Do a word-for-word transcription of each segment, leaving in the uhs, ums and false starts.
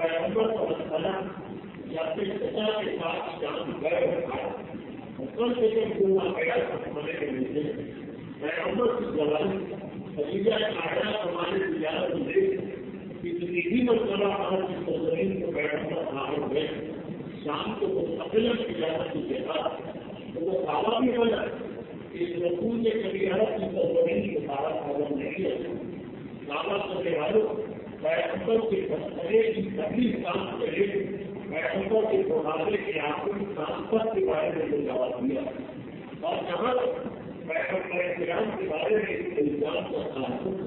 پیغمبر کا مسئلہ یا اپنے سچا کے ساتھ جان گئے رکھا کل سے کم گنا گیا سمجھنے کے لیے پیغمبر کی زبان خدیجہ عائشہ ہمارے تجارت میں کہ زندگی میں چلا ہر کی تزرین کو پیغمبر ظاہر ہوئے شام کو مستقل تجارت کی جگہ وہ دعویٰ بھی غلط کہ رسول نے کبھی عرب کی تزرین کے ساتھ خبر نہیں ہے دعویٰ کرنے والوں پیغمبر کے مسئلے کی تکلیف کام کرے پیغمبر کے مقابلے کے آخری ٹرانسفر کے بارے میں جو جواب دیا اور جہاں پیغمبر کرام کے بارے میں الزام کرتا ہوں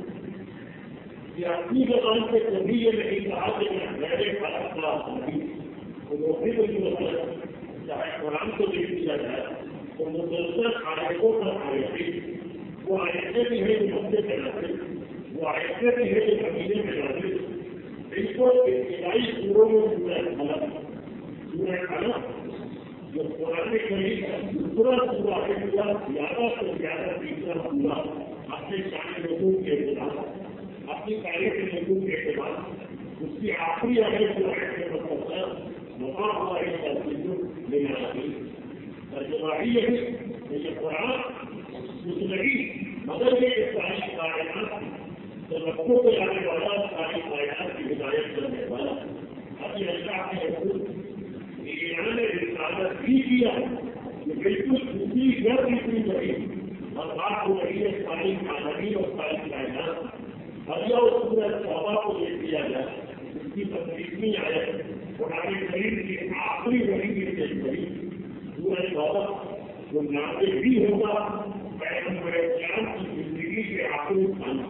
کہ اپنی زبان سے کبھی یہ نہیں کہا کہ میں میرے خلاف خلاف نہیں تو وہ بھی کوئی مطلب چاہے قرآن کو دیکھ دیا جائے تو مسلسل آیتوں پر آئے وہ آیتیں بھی ہے جو ہفتے پہ رہتے وہ ایسے بھی ہے کہ مہینے میں رہتے اس کو ابتدائی سوروں میں سورہ قلم سورہ قلم جو قرآن کریم ہے دوسرا سورہ ہے پورا زیادہ سے زیادہ تیسرا سورہ اپنے شان لوگوں کے اعتبار اپنی تاریخ لوگوں کے اعتبار اس کی آخری اہم سورہ کے مطلب وہاں ہماری ترجمہ لینا آتی ترجمہ ہی ہے کہ یہ قرآن کچھ نہیں مگر یہ ساری کائنات تو رقبوں کو جانے والا ساری کائنات کی ہدایت کرنے والا ابھی اللہ کے حکم ایران نے رسالت بھی کیا کہ بالکل دوسری گھر نکلی رہی اور بات ہو رہی ہے ساری کہانی اور ساری کائنات ابھی اور سورج صحابہ کو دیکھ دیا جائے اس کی تفریح آئے قرآن کریم کی آخری وحی کی پیش کری سورج صحابہ جو نازل بھی ہوگا پیغمبر اسلام کی زندگی کے آخری کھانا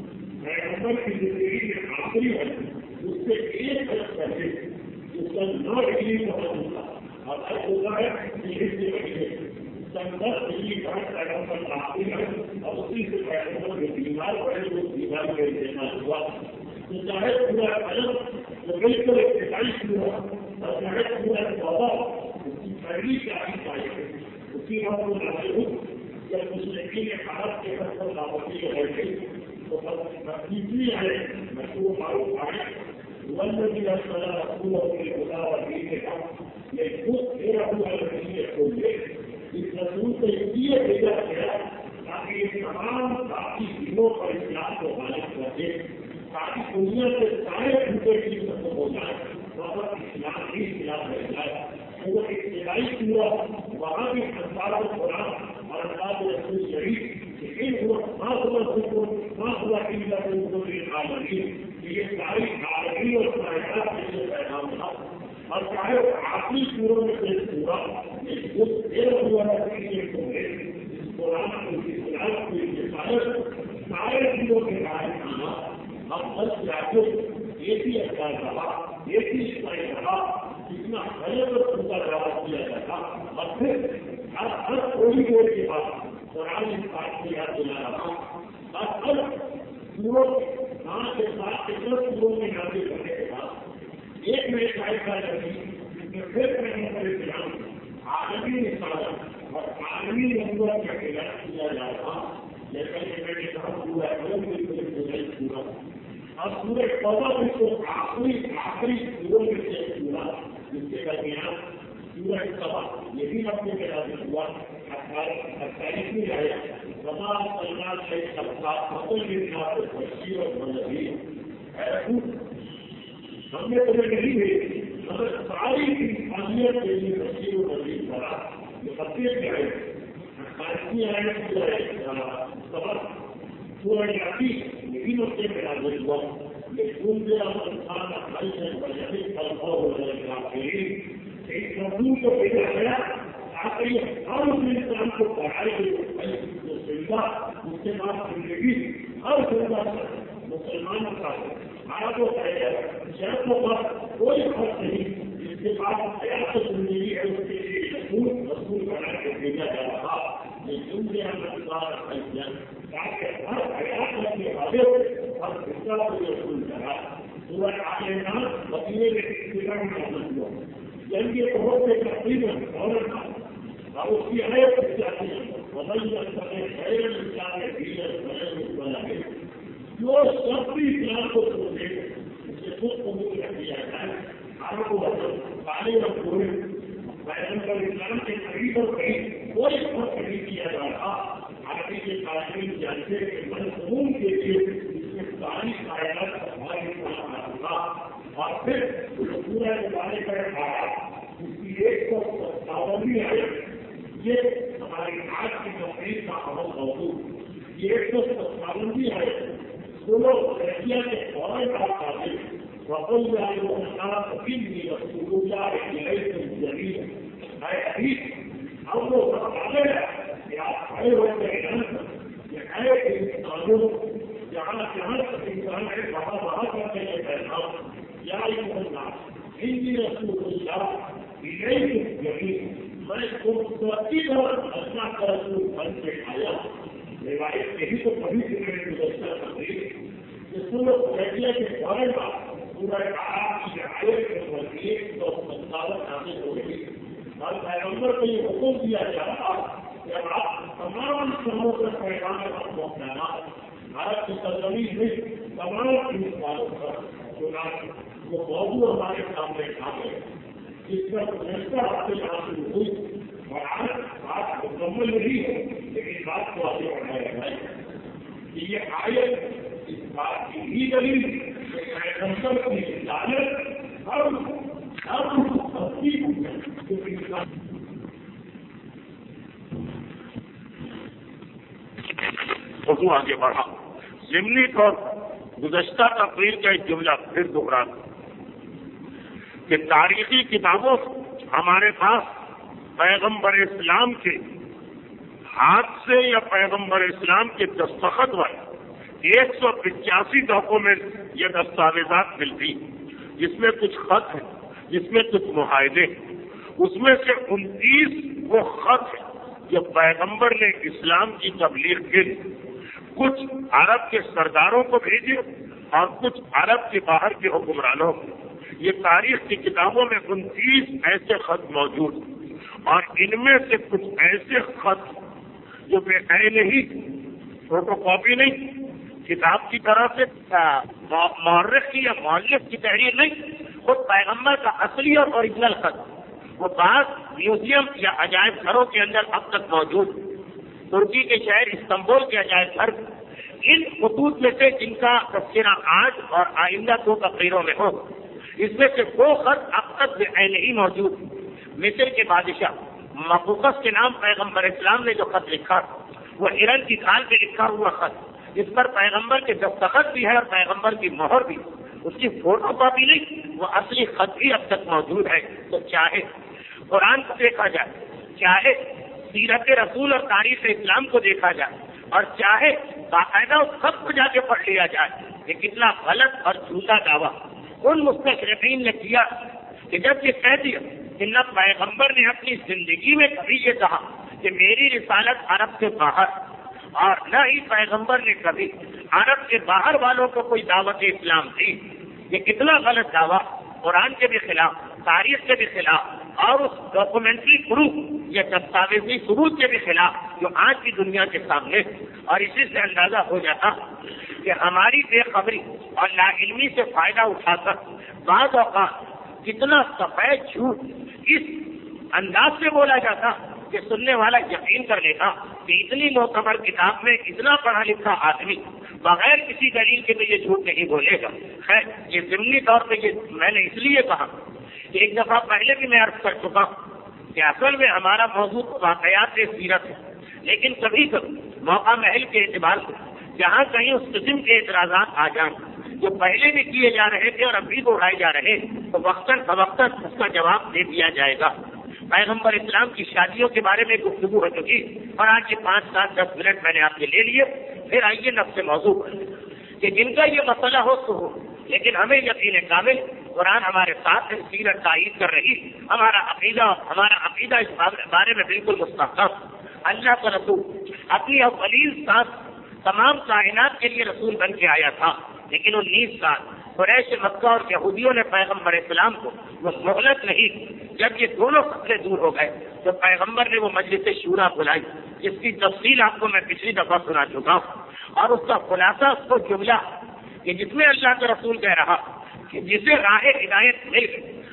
پیغمبر کی زندگی کے آخری ہے اس سے ایک طرف کرتے اس کا نو ڈگری بہت ہوتا اور اب ہوتا ہے کہ اس سے بڑھے سن دس ڈگری کا پیغمبر آخری ہے اور اسی سے پیغمبر جو بیمار پڑے وہ بیمار میں دینا ہوا تو چاہے پورا قلم جو بالکل ابتدائی ہوا اور چاہے پورا پودا اس کی پہلی چاہیے چاہیے اسی وقت وہ نازل جب مسلمین حالت کے سب لاپتی ہو گئی تو تیسری ہے مشہور معروف آئے والذی ارسل رسولہ بالہدی ودین الحق ليظهره على الدين كله اس رسول کو اس لیے بھیجا گیا تاکہ یہ تمام باقی دینوں پر اسلام کو غالب کر دے تاکہ دنیا سے سارے جھوٹے چیز ختم ہو جائے وہاں اسلام ہی اسلام رہ جائے وہ ابتدائی پورا وہاں بھی انصار القرآن اور انصار رسول شریف یہ ساری عالمی اور کائنات کے لیے پیغام تھا اور چاہے آخری سوروں میں پیش ہوا قرآن کو اسلام کو حفاظت سارے چیزوں کے بارے میں ہم بس جاتے ایک ہی اچھا رہا ایک ہی اسلائی رہا جتنا غلط اور پورا دعویٰ کیا جاتا اور پھر ہر ہر تھوڑی دیر کے بعد قرآن اس بات کو یاد دلا رہا اور ہر سوروں ہاں کے ساتھ کتنے سوروں میں یاد کرنے کے بعد ایک میں فائدہ لگی جس میں پھر میں پریشان عالمی رسالت اور عالمی نبوت کا اعلان کیا جا رہا جیسا کہ میں نے کہا پورا علم بالکل پورا اور پورے پودا بھی تو آخری آخری سوروں میں سے پورا جس کے درمیان سورج سبا یہ بھی اپنے کے راضی ہوا اٹھائیسویں آیا سبا سلمان سے سب فصل کے ساتھ بچی اور مذہبی ہم نے تمہیں نہیں بھیجی مگر ساری انسانیت کے لیے بچی اور مذہبی بڑا یہ سب سے آئے اٹھائیسویں آیا سبق سورج آتی یہی نقطے میں راضی ہوا لیکن جو انسان اٹھائی ہے بجے پلفا ہو جائے ایک رسول کو بھیجا گیا تاکہ ہر اس انسان کو پڑھائی گئی جو سویدھا اس کے بعد زندگی ہر سویدھا مسلمانوں کا بھارت کو ہے شہروں پر کوئی فرق نہیں جس کے بعد حیات زندگی ہے اس کے لیے رسول رسول بنا کے بھیجا جا رہا لیکن جو ہم تاکہ ہر حیات رکھنے والے ہر حصہ کو رسول کرا سورج آگے نہ مدینے میں اتنا نازل ہوا جنگ کے بہت سے تقریباً عورت اور اس کی حیات جاتی ہے بدل جاتے غیر انسان دیگر غیر والا جو سب بھی اسلام کو چھوڑ دے اسے خود قبول کر دیا جائے پیغمبر اسلام کے قریب اور قریب کوئی فرق نہیں کیا جا رہا. عربی کے قائدین جانتے کہ مضمون کے لیے اس میں ساری کائنات ہماری ہوگا اور پھر پورا زمانے کا آیا اس کی ایک سو ستاون ہے. یہ ہماری آج کی تقریر کا اہم موضوع. یہ ایک سو ستاون بھی ہے. دونوں ایشیا کے فوراً کا قابل وقل جائے بھی رسول اللہ جلیل ہے حدیث. ہم لوگ آگے کھڑے ہوتے ہیں کہ اے انسانوں جہاں جہاں تک انسان ہے وہاں وہاں کرتے ہیں پیغام یا ہندی رسول اللہ جلیل. میں خوبصورتی اور اللہ کا رسول بن کے آیا. روایت یہی تو کبھی سے میں نے گزشتہ تقریر کہ سورہ قریشیہ کے فوراً بعد پورا آپ کی رعایت کے ذریعے ایک سو ستاون حاصل ہو گئی اور پیغمبر کو یہ حکم دیا جا رہا کہ آپ تمام سموں کا پیغام پہنچانا بھارت کی سرزمین میں تمام ہندوستانوں پر چنانچہ وہ موضوع ہمارے سامنے آ گئے جس پر گزشتہ ہفتے حاصل ہوئی اور آج بات مکمل نہیں ہے لیکن بات کو آگے بڑھایا جائے کہ یہ آیت اس بات کی ہی دلیل پیغمبر کی رسالت ہر ہر موضوع آگے بڑھا. ضمنی طور گزشتہ تقریر کا ایک جملہ پھر دوہرا کہ تاریخی کتابوں ہمارے پاس پیغمبر اسلام کے ہاتھ سے یا پیغمبر اسلام کے دستخط والے ایک سو پچاسی ڈاکومنٹ یا دستاویزات ملتی جس میں کچھ خط ہیں جس میں کچھ معاہدے. اس میں سے انتیس وہ خط ہیں جو پیغمبر نے اسلام کی تبلیغ کے لیے کچھ عرب کے سرداروں کو بھیجے اور کچھ عرب کے باہر کے حکمرانوں کو. یہ تاریخ کی کتابوں میں انتیس ایسے خط موجود ہیں اور ان میں سے کچھ ایسے خط جو بے عین ہی فوٹو کاپی نہیں کتاب کی طرح سے مورخ کی یا مؤلف کی تحریر نہیں خود پیغمبر کا اصلی اور اوریجنل خط وہ بعض میوزیم یا عجائب گھروں کے اندر اب تک موجود. ترکی کے شہر استنبول کے عجائب گھر ان خطوط میں سے جن کا تذکرہ آج اور آئندہ دو تقریروں میں ہو اس میں سے دو خط اب تک بے عین ہی موجود. مصر کے بادشاہ مقوقس کے نام پیغمبر اسلام نے جو خط لکھا وہ ہرن کی کھال پہ لکھا ہوا خط جس پر پیغمبر کے دستخط بھی ہے اور پیغمبر کی مہر بھی. اس کی فوٹو کاپی نہیں وہ اصلی خط بھی اب تک موجود ہے. تو چاہے قرآن کو دیکھا جائے چاہے سیرت رسول اور تاریخ اسلام کو دیکھا جائے اور چاہے باقاعدہ اس خط کو جا کے پڑھ لیا جائے یہ کتنا غلط اور جھوٹا دعویٰ ان مستشرقین نے کیا کہ جب یہ کہہ دیا کہ نہ پیغمبر نے اپنی زندگی میں کبھی یہ کہا کہ میری رسالت عرب سے باہر اور نہ ہی پیغمبر نے کبھی عرب کے باہر والوں کو کوئی دعوت اسلام دی. یہ کتنا غلط دعویٰ قرآن کے بھی خلاف تاریخ کے بھی خلاف اور اس ڈاکومنٹری پروف یا دستاویزی ثبوت کے بھی خلاف جو آج کی دنیا کے سامنے. اور اسی سے اندازہ ہو جاتا کہ ہماری بے خبری اور لا علمی سے فائدہ اٹھا کر بعض اوقات کتنا سفید جھوٹ اس انداز سے بولا جاتا کہ سننے والا یقین کر لیتا کہ اتنی معتبر کتاب میں اتنا پڑھا لکھا آدمی بغیر کسی دلیل کے تو یہ جھوٹ نہیں بولے گا. خیر یہ ضمنی طور پہ یہ میں نے اس لیے کہا کہ ایک دفعہ پہلے بھی میں عرض کر چکا ہوں کہ اصل میں ہمارا موضوع واقعات سیرت ہے لیکن کبھی کبھی موقع محل کے اعتبار سے جہاں کہیں اس قسم کے اعتراضات آ جائیں جو پہلے بھی کیے جا رہے تھے اور اب بھی اڑائے جا رہے تو وقتاً فوقتاً اس کا جواب دے دیا جائے گا. پیغمبر اسلام کی شادیوں کے بارے میں گفتگو ہو چکی اور آج یہ پانچ سات دس منٹ میں نے آپ کے لے لیے. پھر آئیے نفس موضوع پر کہ جن کا یہ مسئلہ ہو تو ہو لیکن ہمیں یقین کامل قرآن ہمارے ساتھ ہے سیرت تائید کر رہی ہمارا عقیدہ ہمارا عقیدہ اس بارے میں بالکل مستحکم. اللہ کا رسول اپنی اولین ساتھ تمام کائنات کے لیے رسول بن کے آیا تھا لیکن انیس سال قریش مکہ اور یہودیوں نے پیغمبر اسلام کو وہ مہلت نہیں. جب یہ دونوں خطرے دور ہو گئے تو پیغمبر نے وہ مجلس شورا بلائی جس کی تفصیل آپ کو میں پچھلی دفعہ سنا چکا ہوں اور اس کا خلاصہ اس کو جملہ کہ جس میں اللہ کا رسول کہہ رہا کہ جسے راہ ہدایت مل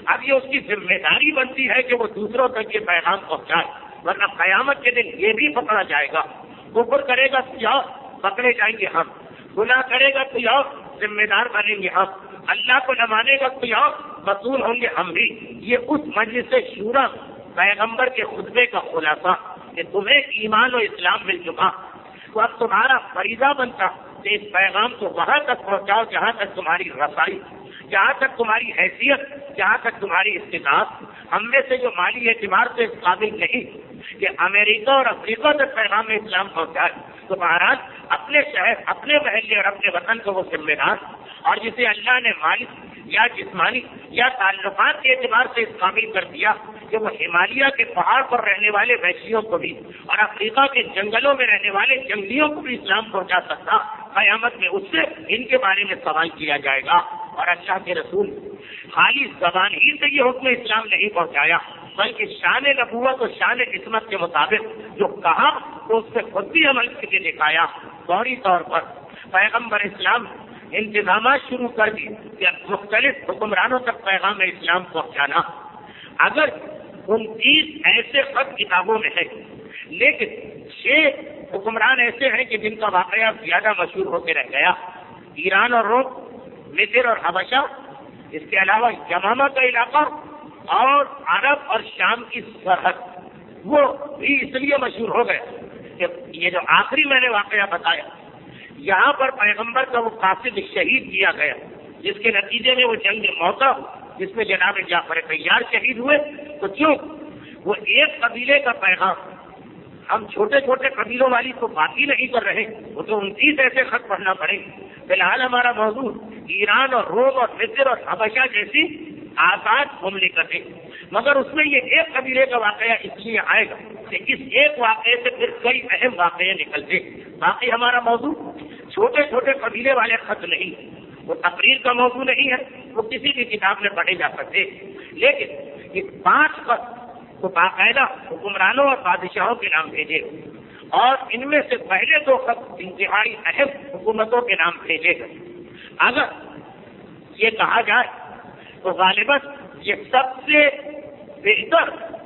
اب یہ اس کی ذمہ داری بنتی ہے کہ وہ دوسروں تک یہ پیغام پہنچائے، ورنہ قیامت کے دن یہ بھی پکڑا جائے گا۔ کفر کرے گا تو یا پکڑے جائیں گے ہم، گناہ کرے گا تو یا ذمہ دار بنیں گے ہم، اللہ کو نہ مانے گا تو یا مسئول ہوں گے ہم بھی۔ یہ اس مجلس شورا پیغمبر کے خطبے کا خلاصہ کہ تمہیں ایمان و اسلام مل چکا، تو اب تمہارا فریضہ بنتا کہ اس پیغام کو وہاں تک پہنچاؤ جہاں تک تمہاری رسائی، جہاں تک تمہاری حیثیت، جہاں تک تمہاری استطاعت۔ ہم میں سے جو مالی اعتبار سے اس قابل نہیں کہ امریکہ اور افریقہ تک پیغام اسلام پہنچائے، تو مہاراج اپنے شہر، اپنے محلے اور اپنے وطن کو وہ ذمہ دار، اور جسے اللہ نے مالی یا جسمانی یا تعلقات کے اعتبار سے اس قابل کر دیا کہ وہ ہمالیہ کے پہاڑ پر رہنے والے وحشیوں کو بھی اور افریقہ کے جنگلوں میں رہنے والے جنگلیوں کو بھی اسلام پہنچا سکتا، قیامت میں اس سے ان کے بارے میں سوال کیا جائے گا۔ اور اللہ کے رسول خالی زبان ہی سے یہ حکم اسلام نہیں پہنچایا، بلکہ شان نبوت اور شان عصمت کے مطابق جو کہا تو اس سے خود بھی عمل کر کے دکھایا۔ فوری طور پر پیغمبر اسلام انتظامات شروع کر دی کہ مختلف حکمرانوں تک پیغام اسلام پہنچانا۔ اگر انتیس ایسے خط کتابوں میں ہے، لیکن چھ حکمران ایسے ہیں کہ جن کا واقعہ زیادہ مشہور ہو کے رہ گیا، ایران اور روم، مصر اور حبشہ، اس کے علاوہ یمامہ کا علاقہ اور عرب اور شام کی سرحد، وہ بھی اس لیے مشہور ہو گئے کہ یہ جو آخری میں نے واقعہ بتایا، یہاں پر پیغمبر کا وہ قاصد شہید کیا گیا، جس کے نتیجے میں وہ جنگ موتا جس میں جناب جعفر طیار شہید ہوئے، تو کیوں وہ ایک قبیلے کا پیغام ہم چھوٹے چھوٹے قبیلوں والی کو باقی نہیں کر رہے، وہ تو انتیس ایسے خط پڑھنا پڑے۔ فی الحال ہمارا موضوع ایران اور روم اور مصر اور حبشہ جیسی آزاد مملکتیں، مگر اس میں یہ ایک قبیلے کا واقعہ اس لیے آئے گا کہ اس ایک واقعے سے پھر کئی اہم واقعے نکلتے۔ باقی ہمارا موضوع چھوٹے چھوٹے قبیلے والے خط نہیں، وہ تقریر کا موضوع نہیں ہے، وہ کسی بھی کتاب میں پڑھے جا سکتے، لیکن یہ پانچ خط تو باقاعدہ حکمرانوں اور بادشاہوں کے نام بھیجے، اور ان میں سے پہلے دو خط انتہائی اہم حکومتوں کے نام بھیجے گئے۔ اگر یہ کہا جائے تو غالباً یہ سب سے بہتر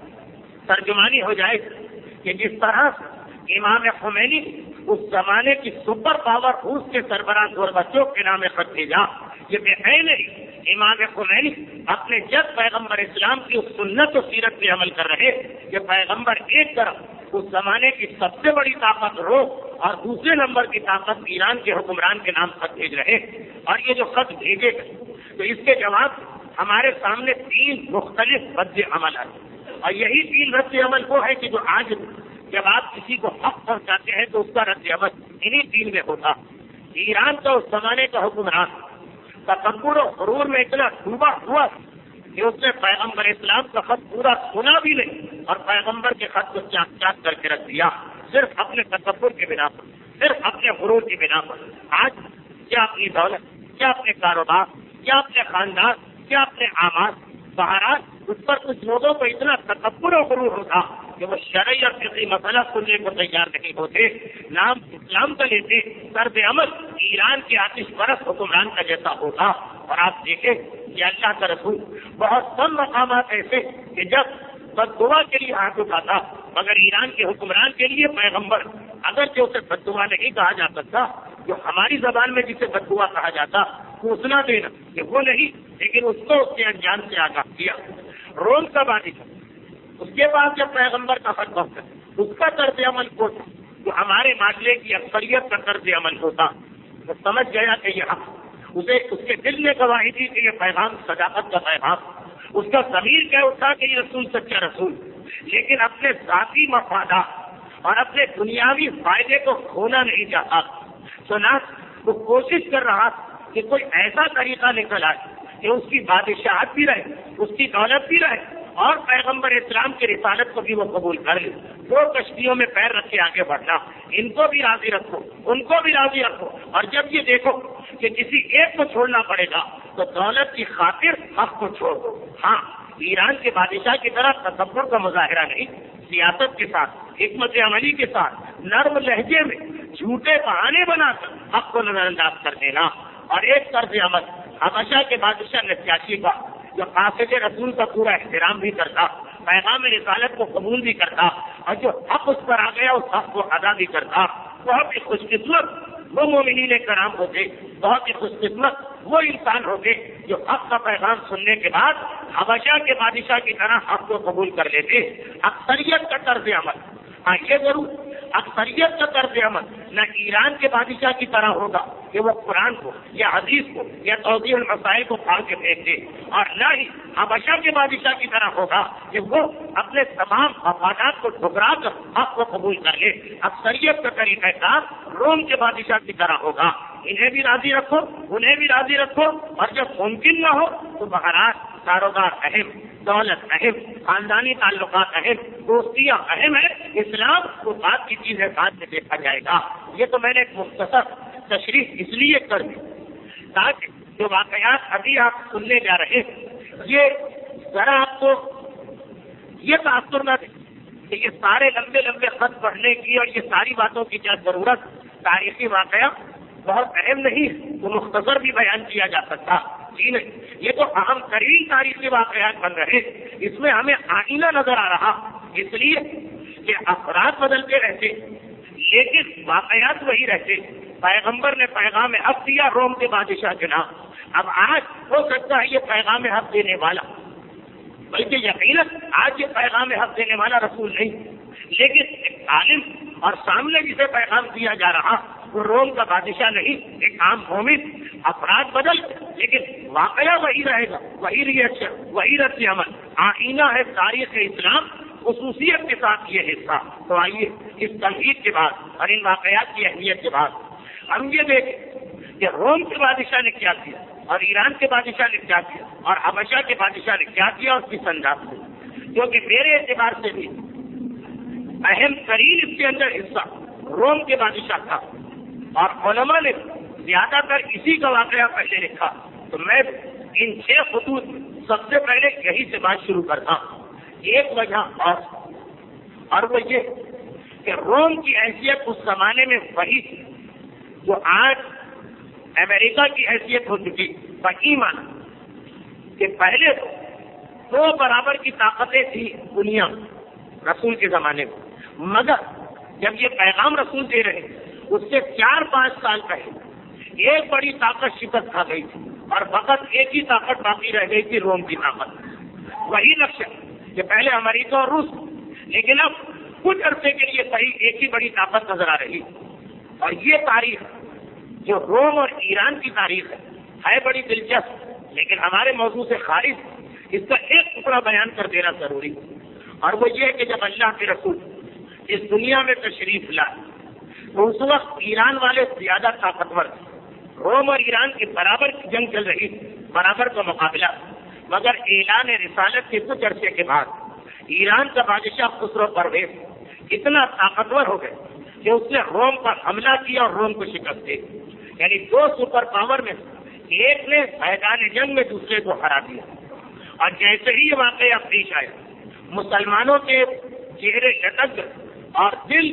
ترجمانی ہو جائے کہ جس طرح امام خمینی اس زمانے کی سپر پاور روس کے سربراہ گورباچوف کے نام خط بھیجا، یہ بہن امام خمینی اپنے جد پیغمبر اسلام کی اس سنت و سیرت پہ عمل کر رہے کہ پیغمبر ایک طرف اس زمانے کی سب سے بڑی طاقت روم اور دوسرے نمبر کی طاقت ایران کے حکمران کے نام خط بھیج رہے، اور یہ جو خط بھیجے گئے تو اس کے جواب ہمارے سامنے تین مختلف رد عمل آئے، اور یہی تین رد عمل وہ ہے کہ جو آج جب آپ کسی کو حق پہنچاتے ہیں تو اس کا رد عمل انہی تین میں ہوتا۔ ایران کا اس زمانے کا حکمران تکبر و غرور میں اتنا ڈوبا ہوا کہ اس نے پیغمبر اسلام کا خط پورا سنا بھی نہیں اور پیغمبر کے خط کو چاک چاک کر کے رکھ دیا، صرف اپنے تکبر کے بنا پر، صرف اپنے غرور کی بنا پر۔ آج کیا اپنی دولت، کیا اپنے کاروبار، کیا اپنے خاندان، کیا اپنے اعمال، بہرحال اس پر کچھ لوگوں کو اتنا تکبر و غرور ہوتا کہ وہ شرعی اور فقہی مسئلہ سننے کو تیار نہیں ہوتے، نام اسلام کا لیتے، طرز عمل ایران کے آتش پرست حکمران کا جیسا ہوتا۔ اور آپ دیکھیں کہ اللہ کا رسول بہت کم مقامات ایسے کہ جب بد دعا کے لیے ہاتھ اٹھاتا، مگر ایران کے حکمران کے لیے پیغمبر اگرچہ اسے بد دعا نہیں کہا جا سکتا، جو ہماری زبان میں جسے بد دعا کہا جاتا پوچھنا دینا کہ وہ نہیں، لیکن اس کو اس کے انجام سے آگاہ کیا۔ روم کا بادشاہ اس کے بعد جب پیغمبر کا خط پہنچا اس کا طرز عمل کو جو ہمارے معاشرے کی اکثریت کا طرز عمل ہوتا، وہ سمجھ گیا کہ یہ حق اسے اس کے دل میں گواہی دی کہ یہ پیغام صداقت کا پیغام، اس کا ضمیر کہہ اٹھا کہ یہ رسول سچا رسول، لیکن اپنے ذاتی مفادات اور اپنے دنیاوی فائدے کو کھونا نہیں چاہتا، سنا وہ کوشش کر رہا کہ کوئی ایسا طریقہ نکل آئے کہ اس کی بادشاہت بھی رہے، اس کی دولت بھی رہے، اور پیغمبر اسلام کی رسالت کو بھی وہ قبول کر لے۔ دو کشتیوں میں پیر رکھ کے آگے بڑھنا، ان کو بھی راضی رکھو، ان کو بھی راضی رکھو، اور جب یہ دیکھو کہ کسی ایک کو چھوڑنا پڑے گا تو دولت کی خاطر حق کو چھوڑ دو۔ ہاں، ایران کے بادشاہ کی طرح تکبر کا مظاہرہ نہیں، سیاست کے ساتھ، حکمت عملی کے ساتھ، نرم لہجے میں جھوٹے بہانے بنا کر حق کو نظر انداز کر دینا۔ اور ایک طرز عمل حبشہ کے بادشاہ نجاشی کا، جو قاصد رسول کا پورا احترام بھی کرتا، پیغام رسالت کو قبول بھی کرتا، اور جو حق اس پر آ گیا اس حق کو ادا بھی کرتا، بہت ہی خوش قسمت وہ مومنین کرام ہوتے، بہت ہی خوش قسمت وہ انسان ہوتے جو حق کا پیغام سننے کے بعد حبشہ کے بادشاہ کی طرح حق کو قبول کر لیتے۔ اکثریت کا طرز عمل، ہاں یہ ضرور اکثریت کا طرز عمل نہ ایران کے بادشاہ کی طرح ہوگا کہ وہ قرآن کو یا حدیث کو یا توضیح المسائل کو پھاڑ کے پھینک دے، اور نہ ہی حبشہ کے بادشاہ کی طرح ہوگا کہ وہ اپنے تمام مفادات کو ٹھکرا کر حق کو قبول کر لے۔ اکثریت کا طریقہ کار روم کے بادشاہ کی طرح ہوگا، انہیں بھی راضی رکھو انہیں بھی راضی رکھو، اور جب ممکن نہ ہو تو بہرحال کاروبار اہم، دولت اہم، خاندانی تعلقات اہم، دوستیاں اہم ہے، اسلام کو بات کی چیز ہے، بعد میں دیکھا جائے گا۔ یہ تو میں نے ایک مختصر تشریح اس لیے کر دی تاکہ جو واقعات ابھی آپ سننے جا رہے ہیں یہ ذرا آپ کو یہ تاثر نہ دے کہ یہ سارے لمبے لمبے خط پڑھنے کی اور یہ ساری باتوں کی کیا ضرورت، تاریخی واقعہ بہت اہم نہیں تو مختصر بھی بیان کیا جا سکتا، جی نہیں، یہ تو اہم ترین تاریخی واقعات بن رہے، اس میں ہمیں آئینہ نظر آ رہا، اس لیے کہ افراد بدلتے رہتے لیکن واقعات وہی رہتے۔ پیغمبر نے پیغام حق دیا روم کے بادشاہ کے نام، اب آج ہو سکتا ہے یہ پیغام حق دینے والا، بلکہ یقیناً آج یہ پیغام حق دینے والا رسول نہیں، لیکن ایک عالم اور سامنے جسے پیغام دیا جا رہا وہ روم کا بادشاہ نہیں، ایک عام مومن۔ افراد بدل لیکن واقعہ وہی رہے گا، وہی ریئیکشن، وہی رد عمل، آئینہ ہے تاریخ اسلام، خصوصیت کے ساتھ یہ حصہ۔ تو آئیے اس تمہید کے بعد اور ان واقعات کی اہمیت کے بعد ہم یہ دیکھیں کہ روم کے بادشاہ نے کیا کیا اور ایران کے بادشاہ نے کیا کیا اور حبشہ کے بادشاہ نے کیا کیا اور کس انداز سے، کیونکہ میرے اعتبار سے بھی اہم ترین اس کے اندر حصہ روم کے بادشاہ تھا، اور علماء نے زیادہ تر اسی کا واقعہ پہلے لکھا، تو میں ان چھ خطوط سب سے پہلے یہی سے بات شروع کرتا ہوں۔ ایک وجہ اور اور وہ یہ کہ روم کی حیثیت اس زمانے میں وہی تھی جو آج امریکہ کی حیثیت ہو چکی، وہی مانا کہ پہلے تو دو برابر کی طاقتیں تھی دنیا رسول کے زمانے میں، مگر جب یہ پیغام رسول دے رہے اس سے چار پانچ سال پہلے ایک بڑی طاقت شکست کھا گئی تھی اور فقط ایک ہی طاقت باقی رہ گئی تھی، روم کی طاقت۔ وہی نقشہ کہ پہلے امریکہ اور روس، لیکن اب کچھ عرصے کے لیے صحیح ایک ہی بڑی طاقت نظر آ رہی، اور یہ تاریخ جو روم اور ایران کی تاریخ ہے ہے بڑی دلچسپ، لیکن ہمارے موضوع سے خارج اس کا ایک ٹکڑا بیان کر دینا ضروری، اور وہ یہ کہ جب اللہ کے رسول اس دنیا میں تشریف لائے تو اس وقت ایران والے زیادہ طاقتور تھے، روم اور ایران کے برابر کی جنگ چل رہی، برابر کا مقابلہ، مگر اعلان رسالت کے کچھ عرصے کے بعد ایران کا بادشاہ خسرو پرویز اتنا طاقتور ہو گئے کہ اس نے روم پر حملہ کیا اور روم کو شکست دی، یعنی دو سپر پاور میں ایک نے میدان جنگ میں دوسرے کو ہرا دیا، اور جیسے ہی یہ واقعہ پیش آیا مسلمانوں کے چہرے چٹک گئے اور دل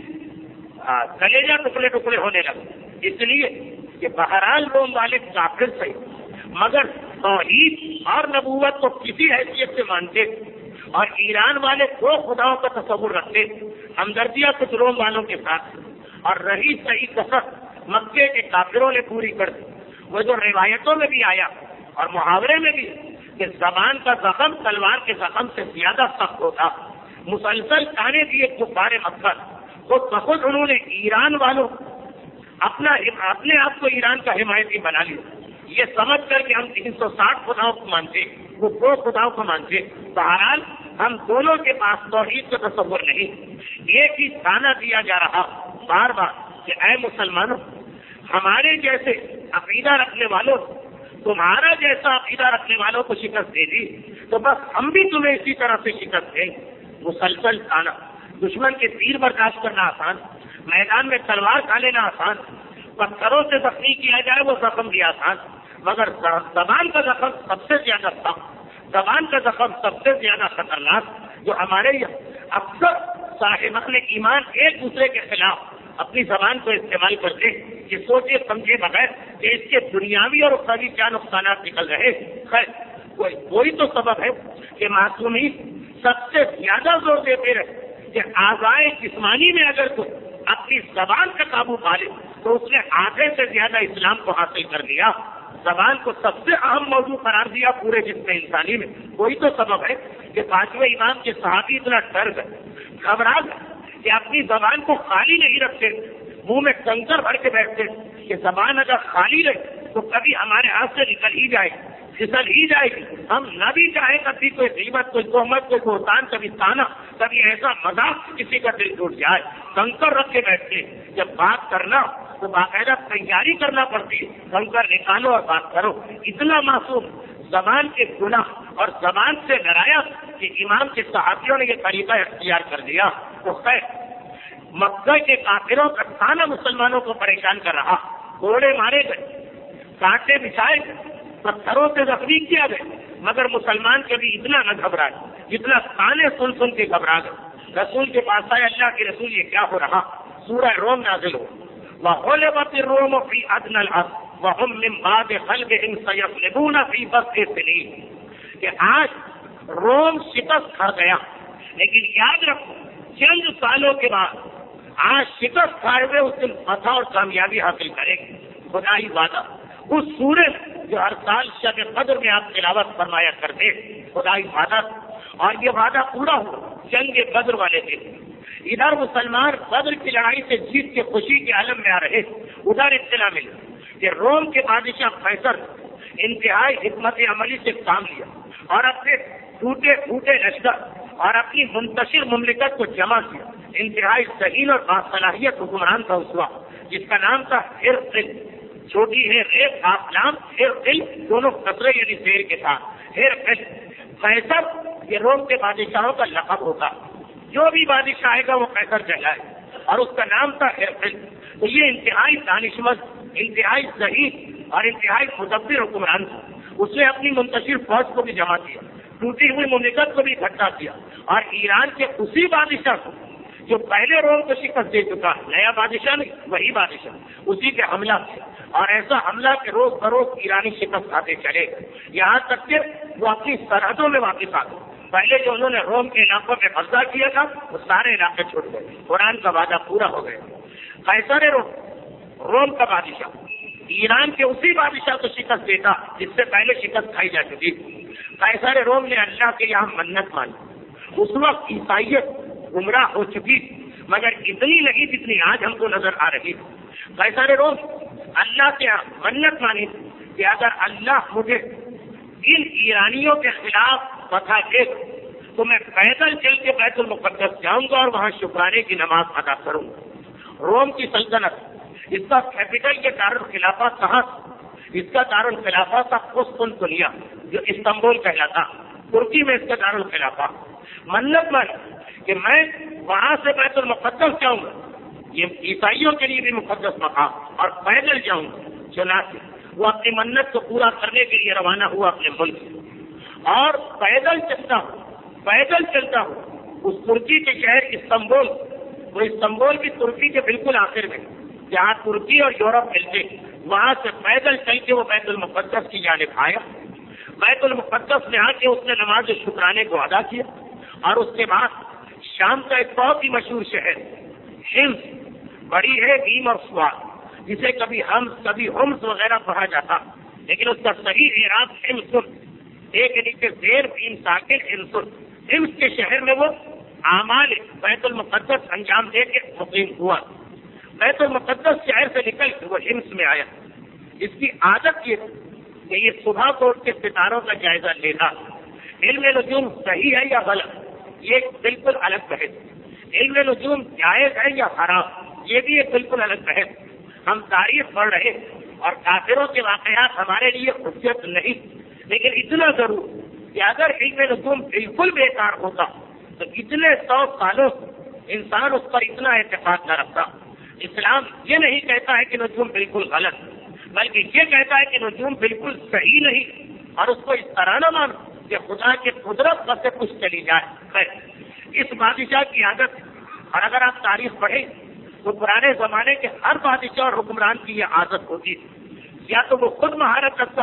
کلیجہ ٹکڑے ٹکڑے ہونے لگے، اس لیے کہ بہرحال روم والے کافر تھے مگر توحید اور نبوت کو کسی حیثیت سے مانتے، اور ایران والے دو خداؤں کا تصور رکھتے، ہمدردیاں کچھ روم والوں کے ساتھ، اور رہی صحیح کثر مکے کے کافروں نے پوری کر دی۔ وہ جو روایتوں میں بھی آیا اور محاورے میں بھی کہ زبان کا زخم تلوار کے زخم سے زیادہ سخت ہوتا، مسلسل تانے دیے کفار مکہ، تو بخود انہوں نے ایران والوں اپنا اپنے آپ کو ایران کا حمایتی بنا لیا، یہ سمجھ کر کہ ہم تین سو ساٹھ خداؤں کو مانتے، وہ دو خداؤں کو مانتے، بہرحال ہم دونوں کے پاس توحید کا تصور نہیں، ایک ہی تانا دیا جا رہا بار بار کہ اے مسلمانوں، ہمارے جیسے عقیدہ رکھنے والوں، تمہارا جیسا عقیدہ رکھنے والوں کو شکست دے دی تو بس ہم بھی تمہیں اسی طرح سے شکست دیں۔ مسلسل تانا، دشمن کے تیر برداشت کرنا آسان، میدان میں تلوار کھا لینا آسان، پتھروں سے زخمی کیا جائے وہ زخم بھی آسان، مگر زبان کا زخم سب سے زیادہ سخت، زبان کا زخم سب سے زیادہ خطرناک، جو ہمارے یہاں اکثر صاحبان ایمان ایک دوسرے کے خلاف اپنی زبان کو استعمال کرتے، یہ سوچے سمجھے بغیر کہ اس کے دنیاوی اور اخروی کیا نقصانات نکل رہے۔ خیر، کوئی کوئی تو سبب ہے کہ معصومین سب سے زیادہ زور دیتے رہے کہ اعضائے جسمانی میں اگر کوئی اپنی زبان کا قابو پا لے تو اس نے آدھے سے زیادہ اسلام کو حاصل کر لیا. زبان کو سب سے اہم موضوع قرار دیا پورے جسم انسانی میں. کوئی تو سبب ہے کہ پانچویں امام کے صحابی اتنا ڈر گئے, گھبرا گئے کہ اپنی زبان کو خالی نہیں رکھتے, منہ میں کنکر بھر کے بیٹھتے کہ زبان اگر خالی رہے تو کبھی ہمارے ہاتھ سے نکل ہی جائے گی, پھسل ہی جائے گی. ہم نہ بھی چاہیں کبھی کوئی غیبت, کوئی تہمت, کوئی بہتان, کبھی تانا, کبھی ایسا مذاق کسی کا دل ٹوٹ جائے. کنکر رکھ کے بیٹھتے. جب بات کرنا تو باقاعدہ تیاری کرنا پڑتی ہے, کنکر نکالو اور بات کرو. اتنا معصوم زبان کے گناہ اور زبان سے ڈرایا کہ امام کے صحابیوں نے یہ طریقہ اختیار کر دیا. تو خیر مکہ کے کافروں کا تانا مسلمانوں کو پریشان کر رہا. گھوڑے مارے گئے, کانٹے بچھائے گئے, پتھروں سے زخمی کیا گئے, مگر مسلمان کبھی اتنا نہ گھبرائے جتنا تانے سن سن کے گھبرا گئے. رسول کے پاس آئے, اللہ کے رسول یہ کیا ہو رہا؟ سورہ روم نازل ہو. وَغُلِبَتِ الرُّومُ فِي أَدْنَى الْأَرْضِ وَهُمْ مِنْ بَعْدِ غَلْبِهِمْ سَيَغْلِبُونَ فِي بِضْعِ سِنِينَ. کہ آج روم شکست کھا گیا, لیکن یاد رکھو چند سالوں کے بعد آج شکست کھائے ہوئے اس دن فتح اور کامیابی حاصل کرے گی. خدا ہی وعدہ اس سورج جو ہر سال شب قدر میں آپ تلاوت فرمایا کرتے, خدا ہی وعدہ, اور یہ وعدہ پورا ہوا جنگ بدر والے دن. ادھر مسلمان بدر کی لڑائی سے جیت کے خوشی کے عالم میں آ رہے, ادھر اطلاع ملی کہ روم کے بادشاہ قیصر انتہائی حکمت عملی سے کام لیا اور اپنے ٹوٹے پھوٹے لشکر اور اپنی منتشر مملکت کو جمع کیا. انتہائی ذہین اور باصلاحیت حکمران تھا اس وقت, جس کا نام تھا ہرقل. چھوٹی ہے ریت آفلام, ہرقل دونوں کسرے یعنی زیر کے ساتھ. ہرقل قیصر یہ روم کے بادشاہوں کا لقب ہوتا, جو بھی بادشاہ آئے گا وہ قیصر کہلائے, اور اس کا نام تھا ہرقل. تو یہ انتہائی دانشمند, انتہائی ذہین اور انتہائی مدبر حکمران تھا. اس نے اپنی منتشر فوج کو بھی جمع کیا, ٹوٹی ہوئی مملکت کو بھی اکٹھا کیا, اور ایران کے اسی بادشاہ کو جو پہلے روم کو شکست دے چکا, نیا بادشاہ نہیں, وہی بادشاہ, اسی کے حملہ کیا. اور ایسا حملہ کہ روز بروز ایرانی شکست کھاتے چلے, یہاں تک کہ وہ اپنی سرحدوں میں واپس آ گئے. پہلے جو انہوں نے روم کے علاقوں میں قبضہ کیا تھا وہ سارے علاقے چھوڑ گئے. قرآن کا وعدہ پورا ہو گیا. قیصر روم, روم کا بادشاہ ایران کے اسی بادشاہ کو شکست دیتا جس سے پہلے شکست کھائی جا چکی. قیصر روم نے اللہ کے یہاں منت مانی. اس وقت عیسائیت گمراہ ہو چکی, مگر اتنی نہیں جتنی آج ہم کو نظر آ رہی. قیصر روم اللہ کے یہاں منت مانی کہ اگر اللہ مجھے ان ایرانیوں کے خلاف فتح دے تو میں پیدل چل کے بیت المقدس جاؤں گا اور وہاں شکرانے کی نماز ادا کروں گا. روم کی سلطنت, اس کا کیپٹل یہ دارالخلافہ کہاں, اس کا دارالخلافہ تھا قسطنطنیہ جو استنبول کہلاتا, ترکی میں اس کا دارالخلافہ. منت مان کہ میں وہاں سے بیت المقدس جاؤں گا, یہ عیسائیوں کے لیے بھی مقدس مقام, اور پیدل جاؤں گا. چنانچہ وہ اپنی منت کو پورا کرنے کے لیے روانہ ہوا اپنے ملک, اور پیدل چلتا ہوں پیدل چلتا ہوں اس ترکی کے شہر استنبول, وہ استنبول کی ترکی کے بالکل آخر میں جہاں ترکی اور یورپ ملتے, وہاں سے پیدل چل کے وہ بیت المقدس کی جانب آیا. بیت المقدس میں آ کے اس نے نماز شکرانے کو ادا کیا, اور اس کے بعد شام کا ایک بہت ہی مشہور شہر حمص, بڑی ہے ہیم اور سواد, جسے کبھی ہمس کبھی ہمس وغیرہ پڑھا جاتا, لیکن اس کا صحیح اعراب حمص, ایک نیچے زیر تین ساکن حمص. حمص کے شہر میں وہ اعمال بیت المقدس انجام دے کے مقیم ہوا. بیت المقدس شہر سے نکل کے وہ حمص میں آیا. اس کی عادت یہ کہ یہ صبح کو اٹھ کے ستاروں کا جائزہ لینا. علم نجوم صحیح ہے یا غلط, یہ بالکل الگ بحث. علم نجوم جائز ہے یا حرام, یہ بھی ایک بالکل الگ بحث. ہم تاریخ پڑھ رہے اور کافروں کے واقعات ہمارے لیے حجت نہیں, لیکن اتنا ضرور کہ اگر علم نجوم بالکل بیکار ہوتا تو اتنے سو سالوں سے انسان اس پر اتنا اعتقاد نہ رکھتا. اسلام یہ نہیں کہتا ہے کہ نجوم بالکل غلط, بلکہ یہ کہتا ہے کہ نجوم بالکل صحیح نہیں, اور اس کو اس طرح نہ مانو کہ خدا کی قدرت پر سے کچھ چلی جائے. اس بادشاہ کی عادت, اور اگر آپ تاریخ پڑھیں تو پرانے زمانے کے ہر بادشاہ اور حکمران کی یہ عادت ہوتی تھی, یا تو وہ خود مہارت رکھتا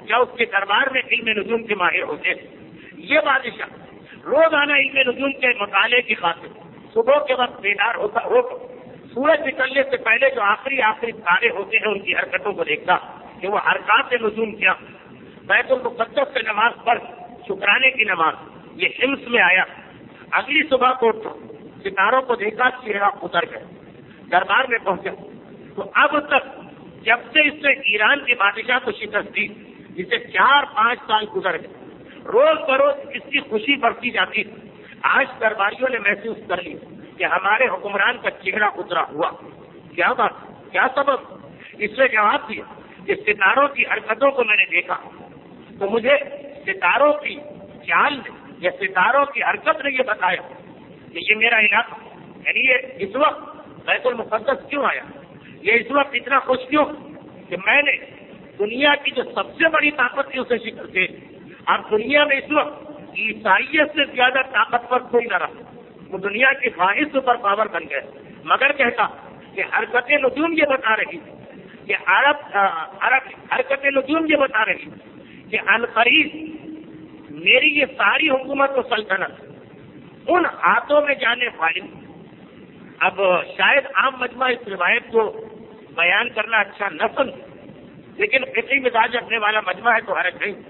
یا اس کے دربار میں علم نجوم کے ماہر ہوتے. یہ بادشاہ روزانہ علم نجوم کے مطالعے کی خاطر صبح کے وقت بیدار ہوتا ہو سورج نکلنے سے پہلے جو آخری آخری تارے ہوتے ہیں ان کی حرکتوں کو دیکھتا کہ وہ حرکات نجوم کیا. بیت المقدس سے نماز پڑھ شکرانے کی نماز یہ حمص میں آیا. اگلی صبح کو ستاروں کو دیکھا چہرہ اتر گئے دربار میں پہنچا. تو اب تک جب سے اس نے ایران کے بادشاہ کو شکست دی جسے چار پانچ سال گزر گئے روز بروز اس کی خوشی بڑھتی جاتی. آج درباریوں نے محسوس کر لی کہ ہمارے حکمران کا چہرہ اترا ہوا. کیا بات کیا سبب؟ اس نے جواب دیا کہ ستاروں کی حرکتوں کو میں نے دیکھا تو مجھے ستاروں کی چال یا ستاروں کی حرکت نے یہ بتایا کہ یہ میرا علاقہ یعنی یہ اس وقت بیت المقدس کیوں آیا, یہ اس وقت اتنا خوش کیوں کہ میں نے دنیا کی جو سب سے بڑی طاقت تھی اسے شکست دے. اب دنیا میں اس وقت عیسائیت سے زیادہ طاقتور کوئی نہ رہا, وہ دنیا کی خواہش سپر پاور بن گئے. مگر کہتا کہ حرکت نجوم یہ بتا رہی کہ عرب عرب حرکت نجوم یہ بتا رہی کہ عنقریب میری یہ ساری حکومت و سلطنت ان ہاتھوں میں جانے والی. اب شاید عام مجمع اس روایت کو بیان کرنا اچھا نہ سمجھے, لیکن فطری مزاج رکھنے والا مجمع ہے تو حرج نہیں.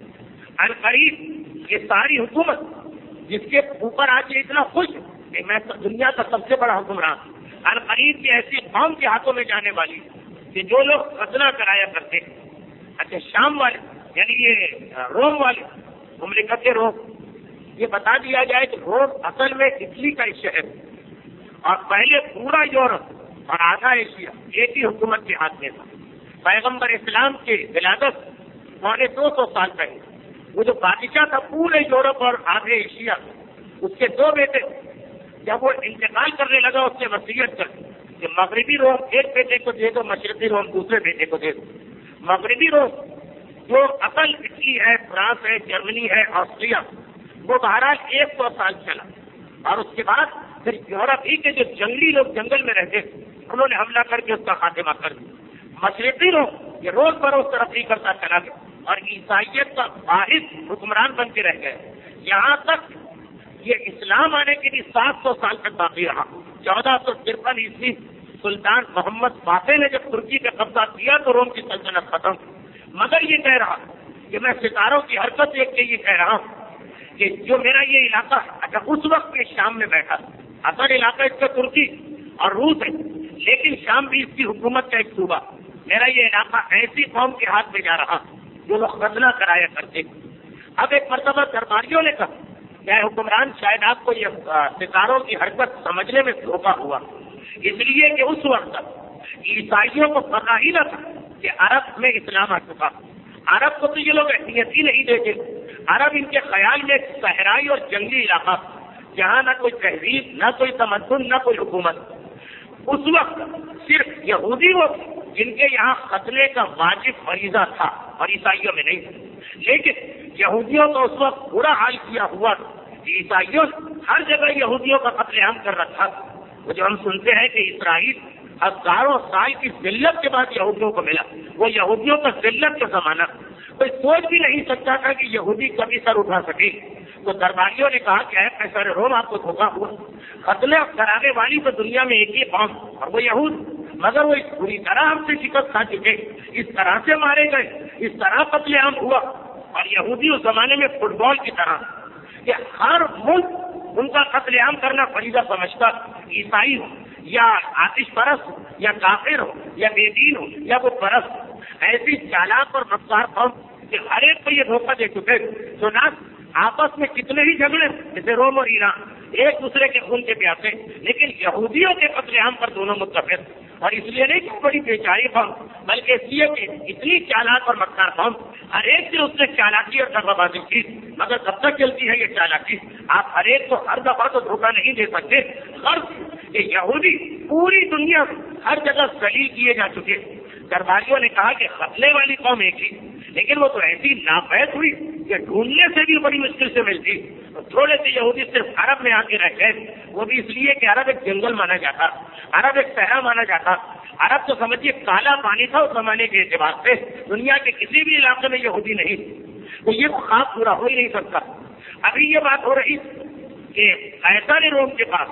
عنقریب یہ ساری حکومت جس کے اوپر آج یہ اتنا خوش کہ میں دنیا کا سب سے بڑا حکمران, عنقریب کی ایسی قوم کے ہاتھوں میں جانے والی کہ جو لوگ ختنہ کرایا کرتے. اچھا شام والے یعنی یہ روم والے مملکت روم, یہ بتا دیا جائے کہ روم اصل میں اٹلی کا ایک شہر اور پہلے پورا یورپ اور آدھا ایشیا ایک ہی حکومت کے ہاتھ میں تھا. پیغمبر اسلام کے ولادت پونے دو سو سال پہلے وہ جو بادشاہ تھا پورے یورپ اور آدھے ایشیا, اس کے دو بیٹے, جب وہ انتقال کرنے لگا اس نے وصیت کر کہ مغربی روم ایک بیٹے کو دے دو, مشرقی روم دوسرے بیٹے کو دے دو. مغربی روم جو اصل اٹلی ہے, فرانس ہے, جرمنی ہے, آسٹریا, وہ بہرحال ایک سو سال چلا اور اس کے بعد پھر یورپ ہی کے جو جنگلی لوگ جنگل میں رہتے انہوں نے حملہ کر کے اس کا خاتمہ کر دیا. مشرقی لوگ یہ روز بروز ترقی کرتا چلا گیا اور عیسائیت کا واحد حکمران بن کے رہ گئے. یہاں تک یہ اسلام آنے کے لیے سات سو سال تک باقی رہا. چودہ سو ترپن عیسوی سلطان محمد فاتح نے جب ترکی کا قبضہ کیا تو روم کی سلطنت ختم. مگر یہ کہہ رہا کہ میں ستاروں کی حرکت دیکھ کے یہ کہہ رہا ہوں کہ جو میرا یہ علاقہ اچھا اس وقت میں شام میں بیٹھا, اصل علاقہ اس کا ترکی اور روس ہے, لیکن شام بھی اس کی حکومت کا ایک صوبہ. میرا یہ علاقہ ایسی قوم کے ہاتھ میں جا رہا جو لوگ ختنہ کرایا کرتے. اب ایک مرتبہ درباریوں نے کہا کہ حکمران شاید آپ کو یہ ستاروں کی حرکت سمجھنے میں دھوکہ ہوا, اس لیے کہ اس وقت تک عیسائیوں کو پتہ ہی نہ تھا کہ عرب میں اسلام آ چکا. عرب کو تو یہ لوگ اہمیت ہی نہیں دیتے. عرب ان کے خیال میں صحرائی اور جنگلی علاقہ جہاں نہ کوئی تہذیب, نہ کوئی تمدن, نہ کوئی حکومت. اس وقت صرف یہودی وہ جن کے یہاں ختنے کا واجب فریضہ تھا اور عیسائیوں میں نہیں تھا. لیکن یہودیوں کا اس وقت برا حال کیا ہوا کہ عیسائیوں ہر جگہ یہودیوں کا قتل عام کر رکھا. وہ جو ہم سنتے ہیں کہ اسرائیل ہزاروں سال کی ذلت کے بعد یہودیوں کو ملا, وہ یہودیوں کا ذلت کا زمانہ, کوئی سوچ بھی نہیں سکتا تھا کہ یہودی کبھی سر اٹھا سکے. تو درباریوں نے کہا کہ اے سر روم آپ کو دھوکہ ہوا, ختنہ کرانے والی تو دنیا میں ایک ہی قوم اور وہ یہود, مگر وہ اس بری طرح ہم سے شکست کھا چکے, اس طرح سے مارے گئے, اس طرح قتل عام ہوا. اور یہودی اس زمانے میں فٹ بال کی طرح کہ ہر ملک ان کا قتل عام کرنا فریضہ سمجھتا. عیسائی ہو یا آتش پرست ہو یا کافر ہو یا بے دین ہو یا وہ پرست, ایسی چالاک اور مکار قوم کہ ہر ایک کو یہ دھوکہ دے چکے. تو نہ آپس میں کتنے ہی جھگڑے جیسے روم اور ایران ایک دوسرے کے خون کے پیاسے, لیکن یہودیوں کے قتل عام پر دونوں متفق. اور اس لیے نہیں کہ بڑی بیچاری قوم, بلکہ اس لیے کہ اتنی چالاک اور مکار قوم, ہر ایک سے اس نے چالاکی اور دغا بازی کی. مگر کب تک چلتی ہے یہ چالاکی؟ آپ ہر ایک کو ہر دفعہ تو دھوکہ نہیں دے سکتے. غرض کہ یہودی پوری دنیا ہر جگہ ذلیل کیے جا چکے. درباریوں نے کہا کہ قتلے والی قوم ایک ہی, لیکن وہ تو ایسی ناپید ہوئی یہ ڈھونڈنے سے بھی بڑی مشکل سے ملتی. تھوڑے سے یہودی صرف عرب میں آ کے رہ گئے, وہ بھی اس لیے کہ عرب ایک جنگل مانا جاتا, عرب ایک صحرا مانا جاتا. عرب تو سمجھیے کالا پانی تھا اس زمانے کے اعتبار سے, دنیا کے کسی بھی علاقے میں یہودی نہیں, تو یہ خواب پورا ہو ہی نہیں سکتا. ابھی یہ بات ہو رہی کہ قیصر روم کے پاس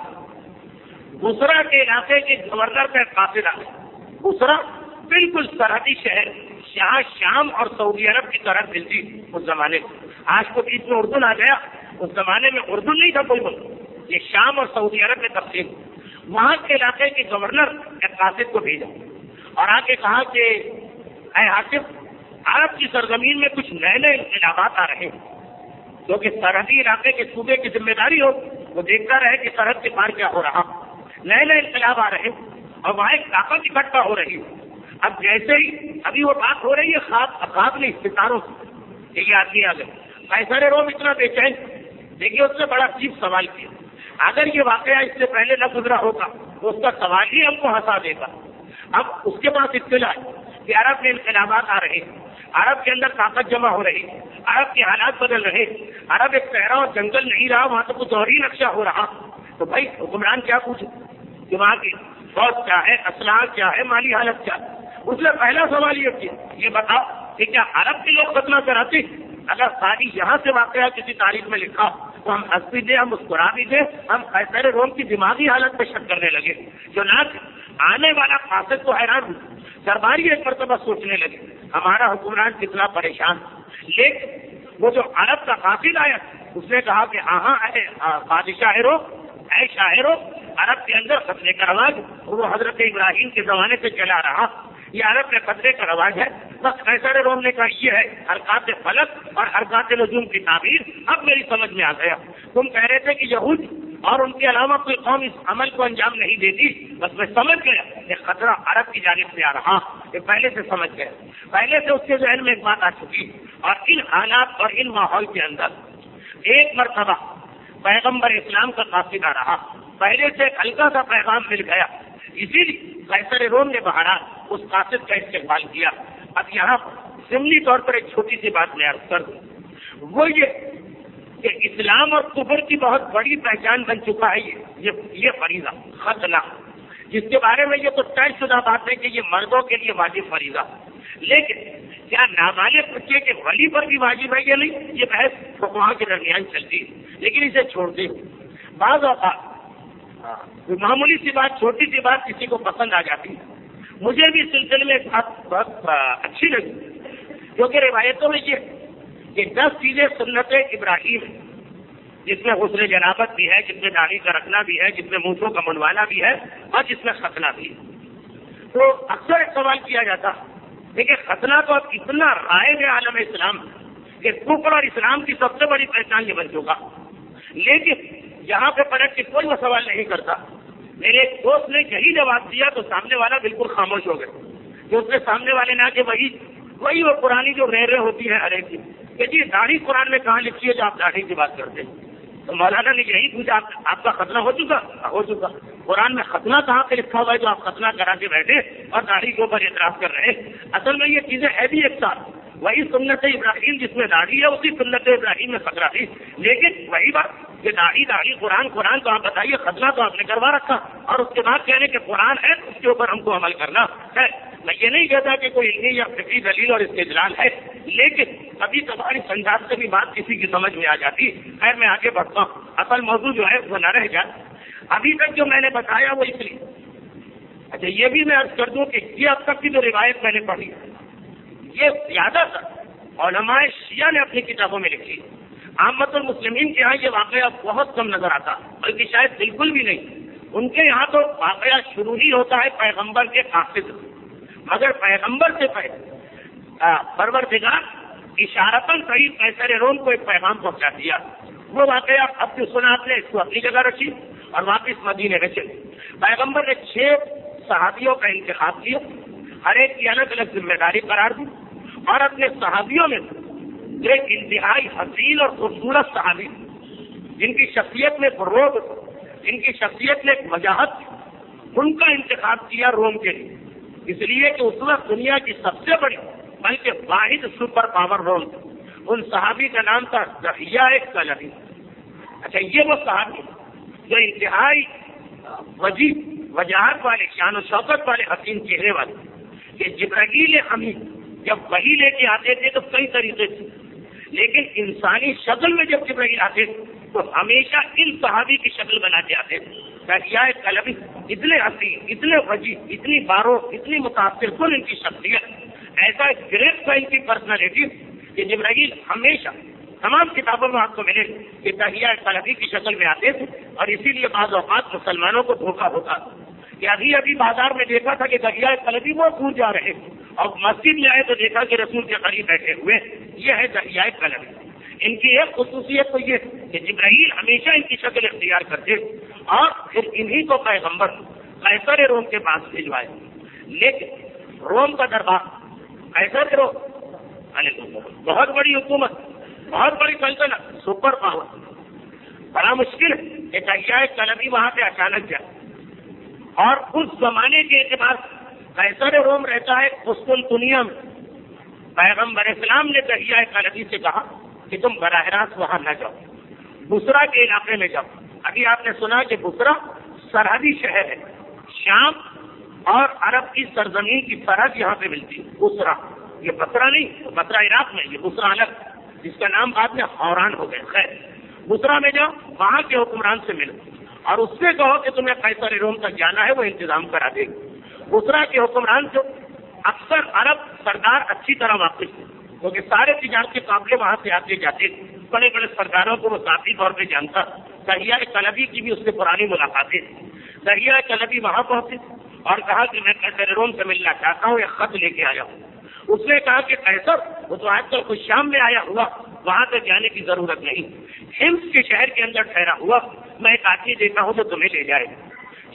بصرہ کے علاقے کے گورنر کا قاصد آ گیا. بصرہ بالکل سرحدی شہر, جہاں شام اور سعودی عرب کی طرف ملتی اس زمانے میں. آج تو بیچ میں اردن آ گیا, اس زمانے میں اردن نہیں تھا کوئی ملک, یہ شام اور سعودی عرب میں تقسیم. وہاں کے علاقے کے گورنر ایک قاصد کو بھیجا اور آ کے کہا کہ اے حاکم, عرب کی سرزمین میں کچھ نئے نئے انقلابات آ رہے ہیں, کیونکہ سرحدی علاقے کے صوبے کی ذمہ داری ہو وہ دیکھتا رہے کہ سرحد کے پار کیا ہو رہا. نئے نئے انقلاب آ رہے ہیں اور وہاں ایک طاقت اکٹھا ہو رہی ہے. اب جیسے ہی ابھی وہ بات ہو رہی ہے خواب خواب نہیں ستاروں سے, یہ آدمی آ گئے. قیصر روم اتنا بے چین, دیکھیے اس نے بڑا عجیب سوال کیا. اگر یہ واقعہ اس سے پہلے نہ گزرا ہوگا تو اس کا سوال ہی ہم کو ہنسا دے گا. اب اس کے پاس اطلاع ہے کہ عرب میں انقلابات آ رہے ہیں, عرب کے اندر طاقت جمع ہو رہی, عرب کے حالات بدل رہے, عرب ایک صحرا اور جنگل نہیں رہا, وہاں تو کچھ اور ہی نقشہ ہو رہا. تو بھائی حکمران کیا پوچھے کہ وہاں کی فوج کیا ہے, اسلحہ کیا ہے, مالی حالت کیا ہے. اس نے پہلا سوال یہ کیا, یہ بتاؤ کہ کیا عرب کے لوگ ختنہ کراتے؟ اگر ساری یہاں سے واقعہ کسی تاریخ میں لکھا تو ہم ہنس بھی دیں, ہم مسکرا بھی دیں, ہم قیصر روم کی دماغی حالت پہ شک کرنے لگے. جو نہ آنے والا قاصد تو حیران ہو, درباری ایک مرتبہ سوچنے لگے ہمارا حکمران کتنا پریشان. لیکن وہ جو عرب کا قاصد آیا اس نے کہا کہ ہاں اے بادشاہ رو, اے شاعرو, عرب کے اندر خطرے کا رواج وہ حضرت ابراہیم کے زمانے سے چلا رہا, یہ عرب میں خطرے کا رواج ہے. بس قیصر روم نے کہا یہ ہے حرکات فلک اور حرکات نجوم کی تعبیر. اب میری سمجھ میں آ گیا, تم کہہ رہے تھے کہ یہود اور ان کے علاوہ کوئی قوم اس عمل کو انجام نہیں دیتی, بس میں سمجھ گیا کہ خطرہ عرب کی جانب سے آ رہا. یہ پہلے سے سمجھ گیا, پہلے سے اس کے ذہن میں ایک بات آ چکی. اور ان حالات اور ان ماحول کے اندر ایک مرتبہ پیغمبر اسلام کا قاصد آ رہا, پہلے سے ایک ہلکا سا پیغام مل گیا, اسی لیے قیصر روم نے بہرحال اس قاصد کا استقبال کیا. اب یہاں ضمنی طور پر ایک چھوٹی سی بات میں عرض کر دوں, وہ یہ کہ اسلام اور کفر کی بہت بڑی پہچان بن چکا ہے یہ یہ فریضہ ختنہ, جس کے بارے میں یہ تو طے شدہ بات ہے کہ یہ مردوں کے لیے واجب فریضہ. لیکن کیا نابالغ بچے کے ولی پر بھی واجب ہے یا نہیں, یہ بحث فقہا کے درمیان چلتی ہے, لیکن اسے چھوڑ دیں. بعض اوقات معمولی سی بات, چھوٹی سی بات کسی کو پسند آ جاتی ہے. مجھے بھی اس سلسلے میں ایک بات بہت اچھی لگی, کیونکہ روایتوں میں یہ کہ دس چیزیں سنت ابراہیم ہے, جس میں غسل جنابت بھی ہے, جس میں داڑھی کا رکھنا بھی ہے, جس میں مونچھوں کا منڈوانا بھی ہے, اور جس میں ختنہ بھی ہے. تو اکثر ایک سوال کیا جاتا دیکھیں ختنہ تو اب اتنا رائج ہے عالم اسلام کہ کفر اور اسلام کی سب سے بڑی پہچان یہ بن چکا, لیکن یہاں پہ پلٹ کے کوئی وہ سوال نہیں کرتا. میرے ایک دوست نے یہی جواب دیا تو سامنے والا بالکل خاموش ہو گئے. جو اس نے سامنے والے نہ کہ وہی وہی وہ پرانی جو رہریں ہوتی ہیں ہر ایک کی کہ جی داڑھی قرآن میں کہاں لکھی ہے جو آپ داڑھی کی بات کرتے ہیں. تو مولانا نے یہی پوچھا آپ کا ختنہ ہو چکا ہو چکا قرآن میں ختنہ کہاں پہ لکھا ہوا ہے جو آپ ختنہ کرا کے بیٹھے اور داڑھی کے اوپر اعتراف کر رہے ہیں. اصل میں یہ چیزیں ہے بھی ایک ساتھ, وہی سنت ابراہیم جس میں داڑھی ہے اسی سنت ابراہیم میں ختنہ تھی. لیکن وہی بات کہ داڑھی داڑھی قرآن قرآن تو آپ بتائیے ختنہ تو آپ نے کروا رکھا, اور اس کے بعد کہنے کہ قرآن ہے اس کے اوپر ہم کو عمل کرنا ہے. میں یہ نہیں کہتا کہ کوئی علمی یا فقہی دلیل اور استدلال ہے, لیکن کبھی کبھاری انداز سے بھی بات کسی کی سمجھ میں آ جاتی. خیر میں آگے بڑھتا ہوں, اصل موضوع جو ہے وہ نہ رہ جائے. ابھی تک جو میں نے بتایا وہ اس لیے, اچھا یہ بھی میں عرض کر دوں کہ یہ اب تک کی جو روایت میں نے پڑھی یہ زیادہ تر علماء شیعہ نے اپنی کتابوں میں لکھی. عامت المسلمین کے یہاں یہ واقعہ بہت کم نظر آتا, بلکہ شاید بالکل بھی نہیں. ان کے یہاں تو واقعہ شروع ہی ہوتا ہے پیغمبر کے قاصد, مگر پیغمبر سے پہلے پروردگار اشارتاً صحیح قیصر روم کو ایک پیغام پہنچا دیا. وہ واقعہ اب جو سنا آپ نے اس کو اپنی جگہ رکھی اور واپس مدینے میں چلے. پیغمبر نے چھ صحابیوں کا انتخاب کیا, ہر ایک کی الگ الگ ذمہ داری قرار دی, اور اپنے صحابیوں میں ایک انتہائی حسین اور خوبصورت صحابی جن کی شخصیت میں فروغ, جن کی شخصیت میں ایک وجاہت, ان کا انتخاب کیا روم کے لیے, اس لیے کہ اس وقت دنیا کی سب سے بڑی بلکہ واحد سپر پاور روم. ان صحابی کا نام تھا دحیہ کلبی۔ اچھا یہ وہ صحابی جو انتہائی وجیح وجاہت والے، شان و شوکت والے، حسین چہرے والے، کہ جبرائیل امین جب وحی لے کے آتے تھے تو کئی طریقے سے، لیکن انسانی شکل میں جب جبرائیل آتے تو ہمیشہ ان صحابی کی شکل بنا کے آتے تھے۔ دحیہ کلبی اتنے حسین، اتنے وجیح، اتنی بارو، اتنی متاثر کن ان کی شخصیت، ایسا گریٹ تھا ان کی پرسنالٹی کہ جبرائیل ہمیشہ تمام کتابوں میں آپ کو ملے کہ دحیہ کلبی کی شکل میں آتے تھے، اور اسی لیے بعض اوقات مسلمانوں کو دھوکہ ہوتا کہ ابھی ابھی بازار میں دیکھا تھا کہ دحیہ کلبی وہ دور جا رہے اور مسجد میں آئے تو دیکھا کہ رسول کے قریب بیٹھے ہوئے، یہ ہے دحیہ کلبی۔ ان کی ایک خصوصیت تو یہ کہ جبرائیل ہمیشہ ان کی شکل اختیار کرتے اور پھر انہی کو پیغمبر قیصر روم کے پاس بھجوائے، لیکن روم کا دربار قیصر روم بہت بڑی حکومت، بہت بڑی سلطنت، سپر پاور، بڑا مشکل ہے کہ دحیہ کلبی وہاں پہ اچانک جائے، اور اس زمانے کے اعتبار قیصر روم رہتا ہے قسطنطنیہ میں۔ پیغمبر اسلام نے دحیہ کلبی سے کہا کہ تم براہ راست وہاں نہ جاؤ، بصرہ کے علاقے میں جاؤ۔ ابھی آپ نے سنا کہ بصرہ سرحدی شہر ہے، شام اور عرب کی سرزمین کی سرحد یہاں پہ ملتی ہے، بصرہ۔ یہ بصرہ نہیں، بصرہ عراق میں، یہ بصرہ الگ، جس کا نام بعد میں حوران ہو گئے۔ خیر، بصرہ میں جاؤ، وہاں کے حکمران سے ملو اور اس سے کہو کہ تمہیں قیصر روم تک جانا ہے، وہ انتظام کرا دے گا۔ بصرہ کے حکمران سے اکثر عرب سردار اچھی طرح واقف تھے، کیونکہ سارے تجارتی قافلے وہاں سے آتے جاتے، بڑے بڑے سرداروں کو وہ ذاتی طور پہ جانتا۔ دحیہ کلبی کی بھی اس سے پرانی ملاقاتیں، دحیہ کلبی وہاں پہنچے اور کہا کہ میں قیصر روم سے ملنا چاہتا ہوں، ایک خط لے کے آیا ہوں۔ اس نے کہا کہ قیصر وہ تو آج کل کچھ شام میں آیا ہوا، وہاں تک جانے کی ضرورت نہیں، حمص کے شہر کے اندر ٹھہرا ہوا، میں ایک آدمی دیکھا ہوں تو تمہیں لے جائے گا۔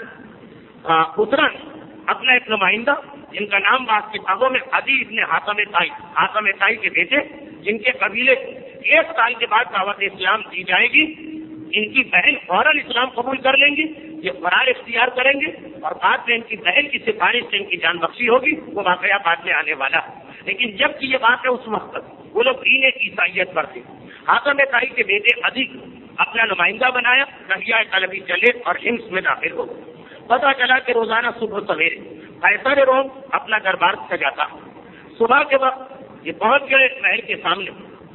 چنانچہ بصرہ اپنا ایک نمائندہ، جن کا نام بعض کتابوں میں عدی ابن حاتم طائی، حاتم طائی کے بیٹے، جن کے قبیلے ایک سال کے بعد دعوت اسلام دی جائے گی، ان کی بہن فوراً اسلام قبول کر لیں گی، یہ فرار اختیار کریں گے اور بعد میں ان کی بہن کی سفارش سے ان کی جان بخشی ہوگی، وہ واقعہ بعد میں آنے والا۔ لیکن جب کہ یہ بات ہے اس وقت وہ لوگ دین عیسائیت پر تھے۔ حاتم طائی کے بیٹے عدی اپنا نمائندہ بنایا، دحیہ کلبی چلے اور حمص میں داخل ہو۔ پتا چلا کہ روزانہ صبح سویرے قیصر روم اپنا دربار سجاتا، صبح کے وقت یہ پہنچ گئے محل کے سامنے،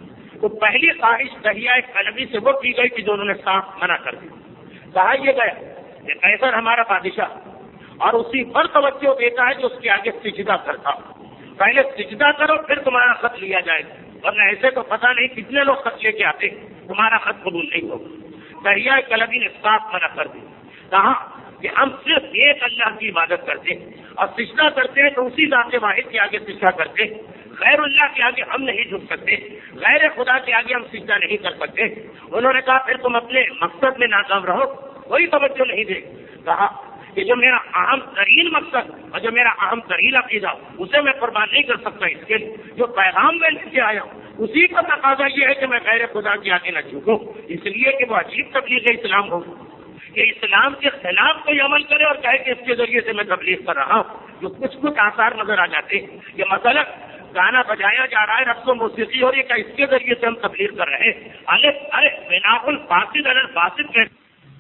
تو پہلی خواہش دحیہ کلبی سے وہ کی گئی کہ جو انہوں نے صاف منع کر دی۔ کہا یہ گیا کہ قیصر ہمارا بادشاہ اور اسی پر توجہ دیتا ہے جو اس کے آگے سجدہ کرتا، پہلے سجدہ کرو پھر تمہارا خط لیا جائے گا، ورنہ ایسے تو پتہ نہیں کتنے لوگ خط لے کے آتے، تمہارا خط قبول نہیں ہوگا۔ دحیہ کلبی نے صاف منع کر دی، کہا کہ ہم صرف ایک اللہ کی عبادت کرتے ہیں اور سجدہ کرتے ہیں تو اسی ذات واحد کے آگے سجدہ کرتے ہیں، غیر اللہ کے آگے ہم نہیں جھک سکتے، غیر خدا کے آگے ہم سجدہ نہیں کر سکتے۔ انہوں نے کہا پھر تم اپنے مقصد میں ناکام رہو، کوئی توجہ نہیں دے۔ کہا کہ جو میرا اہم ترین مقصد اور جو میرا اہم ترین عقیدہ اسے میں قربان نہیں کر سکتا، اس کے جو پیغام میں لے کے آیا ہوں اسی کا تقاضا یہ ہے کہ میں غیر خدا کے آگے نہ جھکوں، اس لیے کہ وہ عجیب تبلیغ اسلام ہو کہ اسلام کے خلاف کوئی عمل کرے اور کہے کہ اس کے ذریعے سے میں تبلیغ کر رہا ہوں، جو کچھ کچھ آثار نظر آ جاتے ہیں۔ یہ مسئلہ گانا بجایا جا رہا ہے، رقص و موسیقی ہو رہی ہے، کیا اس کے ذریعے سے ہم تبلیغ کر رہے ہیں؟ ارے ارے بنا الفاسد علی الفاسد کے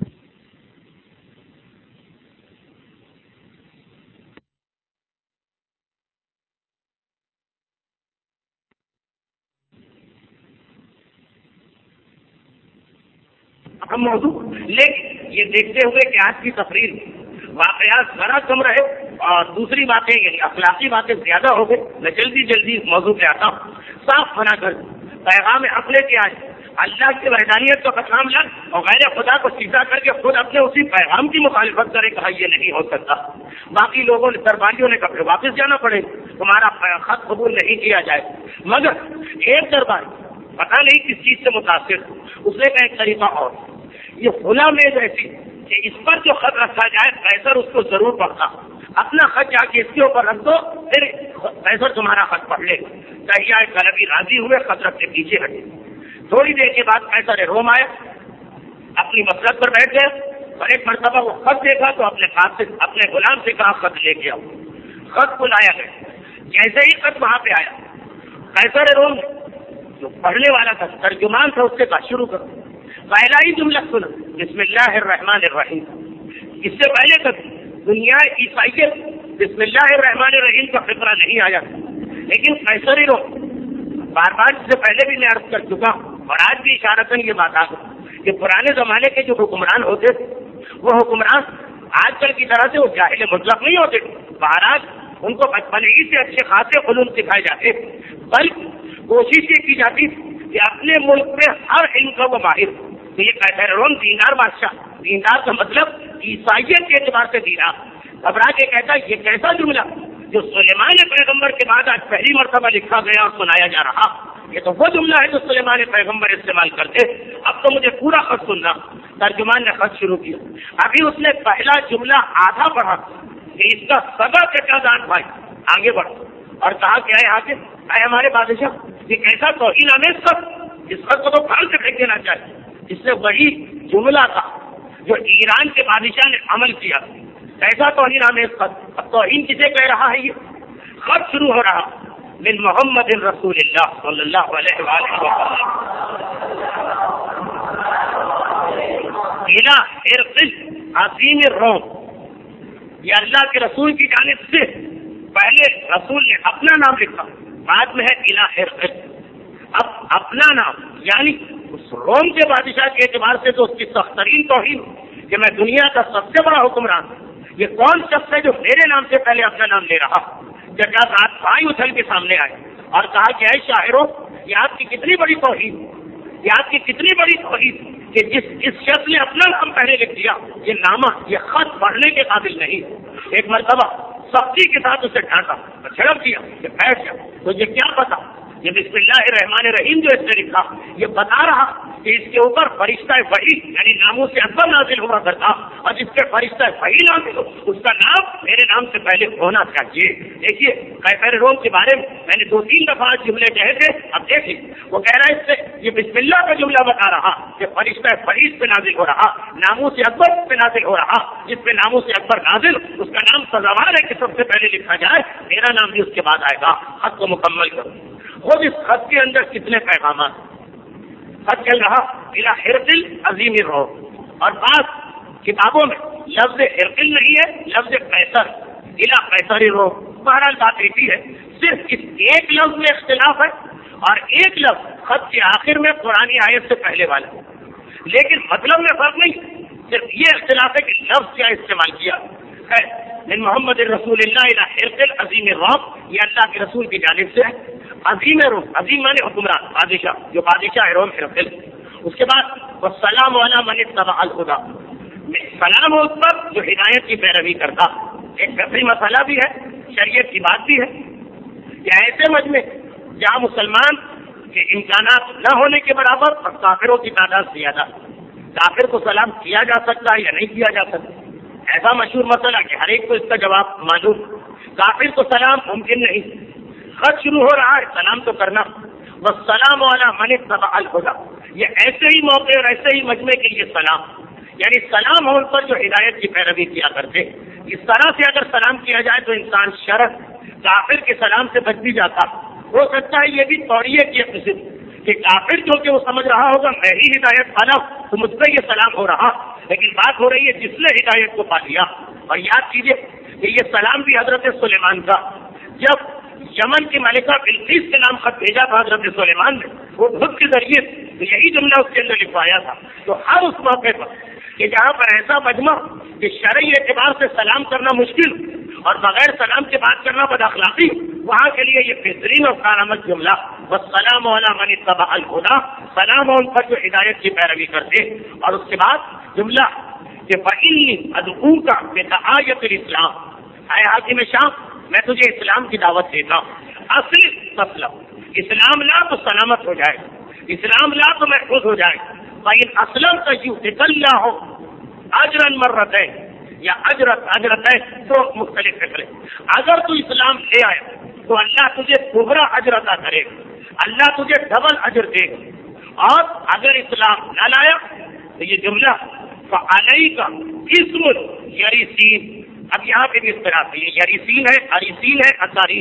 ہم موضوع، لیکن یہ دیکھتے ہوئے کہ آج کی تقریر واقعات ذرا کم رہے اور دوسری باتیں یعنی اخلاقی باتیں زیادہ ہو گئی، میں جلدی جلدی موضوع پہ آتا ہوں۔ صاف منع کر پیغام حق لے کے آئے، اللہ کی وحدانیت کا پیغام لائے اور غیر خدا کو سیدھا کر کے خود اپنے اسی پیغام کی مخالفت کرے، کہا یہ نہیں ہو سکتا۔ باقی لوگوں نے درباریوں نے کہا پھر واپس جانا پڑے، تمہارا خط قبول نہیں کیا جائے۔ مگر ایک درباری پتہ نہیں کس چیز سے متاثر، اس نے کہا ایک طریقہ اور، یہ کھلا میز ایسی کہ اس پر جو خط رکھا جائے قیصر اس کو ضرور پڑھتا، اپنا خط جا کے اس کے اوپر رکھ دو، پھر قیصر تمہارا خط پڑھ لے۔ دحیہ کلبی راضی ہوئے، خط رکھ کے پیچھے ہٹے۔ تھوڑی دیر کے بعد قیصر روم آیا، اپنی مسند پر بیٹھ گئے اور ایک مرتبہ وہ خط دیکھا تو اپنے خط سے اپنے غلام سے کہا خط لے کے آؤ۔ خط کو لایا گیا، جیسے ہی خط وہاں پہ آیا قیصر روم جو پڑھنے والا تھا ترجمان تھا اس سے بات شروع کرو. پہلا ہی جملہ سنا بسم اللہ الرحمن الرحیم. اس سے پہلے تک دنیا عیسائیت بسم اللہ الرحمن الرحیم کا فکرہ نہیں آیا, لیکن قیصری لوگ بار بار اس سے پہلے بھی میں عرض کر چکا ہوں اور آج بھی اشارتاً یہ بات آ گئی کہ پرانے زمانے کے جو حکمران ہوتے تھے وہ حکمران آج کل کی طرح سے وہ جاہل مطلق نہیں ہوتے. بہرحال ان کو بچپن ہی سے اچھے خاصے علوم سکھائے جاتے, بلکہ کوشش یہ کی جاتی کہ اپنے ملک میں ہر علم کا وہ ماہر. تو یہ قیصر روم دیندار بادشاہ, دیندار کا مطلب عیسائیت کے اعتبار سے دیندار, گھبرا کے کہتا یہ کیسا جملہ جو سلیمان پیغمبر کے بعد آج پہلی مرتبہ لکھا گیا اور سنایا جا رہا, یہ تو وہ جملہ ہے جو سلیمان پیغمبر استعمال کرتے. اب تو مجھے پورا خط سننا. ترجمان نے خط شروع کیا. ابھی اس نے پہلا جملہ آدھا پڑھا کہ اس کا سگا چچا دان بھائی آگے بڑھ اور کہا کیا ہے حاکم, اے ہمارے بادشاہ, یہ کیسا توہین آمیز خط, اس خط کو تو پھاڑ سے پھینک دینا چاہیے. اس سے وہی جملہ تھا جو ایران کے بادشاہ نے عمل کیا. کیسا توہین آمیز خط. اب توہین کسے کہہ رہا ہے؟ یہ خط شروع ہو رہا من محمد رسول اللہ صلی اللہ علیہ وآلہ الہ ہرقل عظیم الروم. یہ اللہ کے رسول کی جانب سے پہلے رسول نے اپنا نام لکھا, بعد میں ہے الہ ہرقل. اب اپنا نام یعنی اس روم کے بادشاہ کے اعتبار سے تو اس کی سخت ترین توہین کہ میں دنیا کا سب سے بڑا حکمران ہوں. یہ کون شخص ہے جو میرے نام سے پہلے اپنا نام لے رہا؟ جگہ رات بھائی اچھل کے سامنے آئے اور کہا کہ اے شاعروں, یہ آپ کی کتنی بڑی توہین, یہ آپ کی کتنی بڑی توہین کہ جس اس شخص نے اپنا نام پہلے لکھ دیا, یہ نامہ یہ خط پڑھنے کے قابل نہیں. ایک مرتبہ سختی کے ساتھ اسے ڈانٹا اور جھڑپ دیا کہ بیٹھ جا. تو یہ کیا پتا, یہ بسم اللہ الرحمن الرحیم جو اس نے لکھا یہ بتا رہا کہ اس کے اوپر فرشتہ وحی یعنی ناموں سے اکبر نازل ہوا کرتا, اور جس کے فرشتہ وحی نازل ہو اس کا نام میرے نام سے پہلے ہونا چاہیے. دیکھیے قیصر روم کے بارے میں میں نے دو تین دفعہ جملے کہے تھے, اب دیکھیے وہ کہہ رہا ہے اس سے یہ بسم اللہ کا جملہ بتا رہا کہ فرشتہ وحی پہ نازل ہو رہا, ناموں سے اکبر پہ نازل ہو رہا, جس پہ ناموں سے اکبر نازل اس کا نام سزاوار ہے کہ سب سے پہلے لکھا جائے, میرا نام بھی اس کے بعد آئے گا. خط کو مکمل کرو. خود اس خط کے اندر کتنے پیغامات. خط چل رہا الہ ہرقل عظیم الروم, اور بعض کتابوں میں لفظ ہرقل نہیں ہے, لفظ قیصر, الہ قیصر الروم. بہرحال بات ایک ہی ہے, صرف اس ایک لفظ میں اختلاف ہے اور ایک لفظ خط کے آخر میں قرآنی آیت سے پہلے والا, لیکن مطلب میں فرق نہیں, صرف یہ اختلاف ہے کہ لفظ کیا استعمال کیا ہے. من محمد رسول اللہ الہ ہرقل عظیم الروم, یہ اللہ کے رسول کی جانب سے ہے. عظیم روم, عظیم مانے حکمران بادشاہ, جو بادشاہ روم ہرقل. اس کے بعد والسلام علی من اتبع الہدی, سلام ہو اس پر جو ہدایت کی پیروی کرتا. ایک فقہی مسئلہ بھی ہے, شریعت کی بات بھی ہے کہ ایسے مجمع جہاں مسلمان کے امکانات نہ ہونے کے برابر اور کافروں کی تعداد زیادہ, کافر کو سلام کیا جا سکتا ہے یا نہیں کیا جا سکتا, ایسا مشہور مسئلہ کہ ہر ایک کو اس کا جواب معلوم. کافر کو سلام ممکن نہیں. خط شروع ہو رہا ہے, سلام تو کرنا. والسلام علی من اتبع الہدی, یہ ایسے ہی موقع اور ایسے ہی مجمع کے لیے سلام, یعنی سلام ہو ان پر جو ہدایت کی پیروی کیا کرتے. اس طرح سے اگر سلام کیا جائے تو انسان شرف کافر کے سلام سے بچ بھی جاتا. ہو سکتا ہے یہ بھی توڑیے کی قسم کہ کافر جو کہ وہ سمجھ رہا ہوگا میں ہی ہدایت پالا تو مجھ پہ یہ سلام ہو رہا, لیکن بات ہو رہی ہے جس نے ہدایت کو پا لیا. اور یاد کیجیے کہ یہ سلام بھی حضرت سلیمان کا, جب یمن کی ملکہ بلقیس کے نام خط بھیجا تھا حضرت سلیمان نے, وہ خود کے ذریعے تو یہی جملہ اس کے اندر لکھوایا تھا. تو ہر اس موقع پر کہ جہاں پر ایسا مجمع کہ شرعی اعتبار سے سلام کرنا مشکل اور بغیر سلام کے بات کرنا بد اخلاقی, وہاں کے لیے یہ بہترین اور کارآمد جملہ والسلام علی من اتبع الہدی, سلام ان پر جو ہدایت کی پیروی کرتے. اور اس کے بعد جملہ کہ فإنی ادعوک بدعایۃ الاسلام, اے حاکم شام میں تجھے اسلام کی دعوت دیتا ہوں. اصل مسلم اسلام لا تو سلامت ہو جائے, اسلام لا تو محفوظ ہو جائے. فإن اسلم تو یؤتک اللہ اجرا مرتین یا اجرت اجرتین, تو مختلف فکرے. اگر تو اسلام لے آیا تو اللہ تجھے دوہرا اجر عطا کرے گا, اللہ تجھے ڈبل اجر دے گا. اور اگر اسلام نہ لایا تو یہ جملہ فعلیک اسم یریسین, اب یہاں پہ بھی اس طرح سے یہ یریسین ہے, اریسین ہے, اثارین.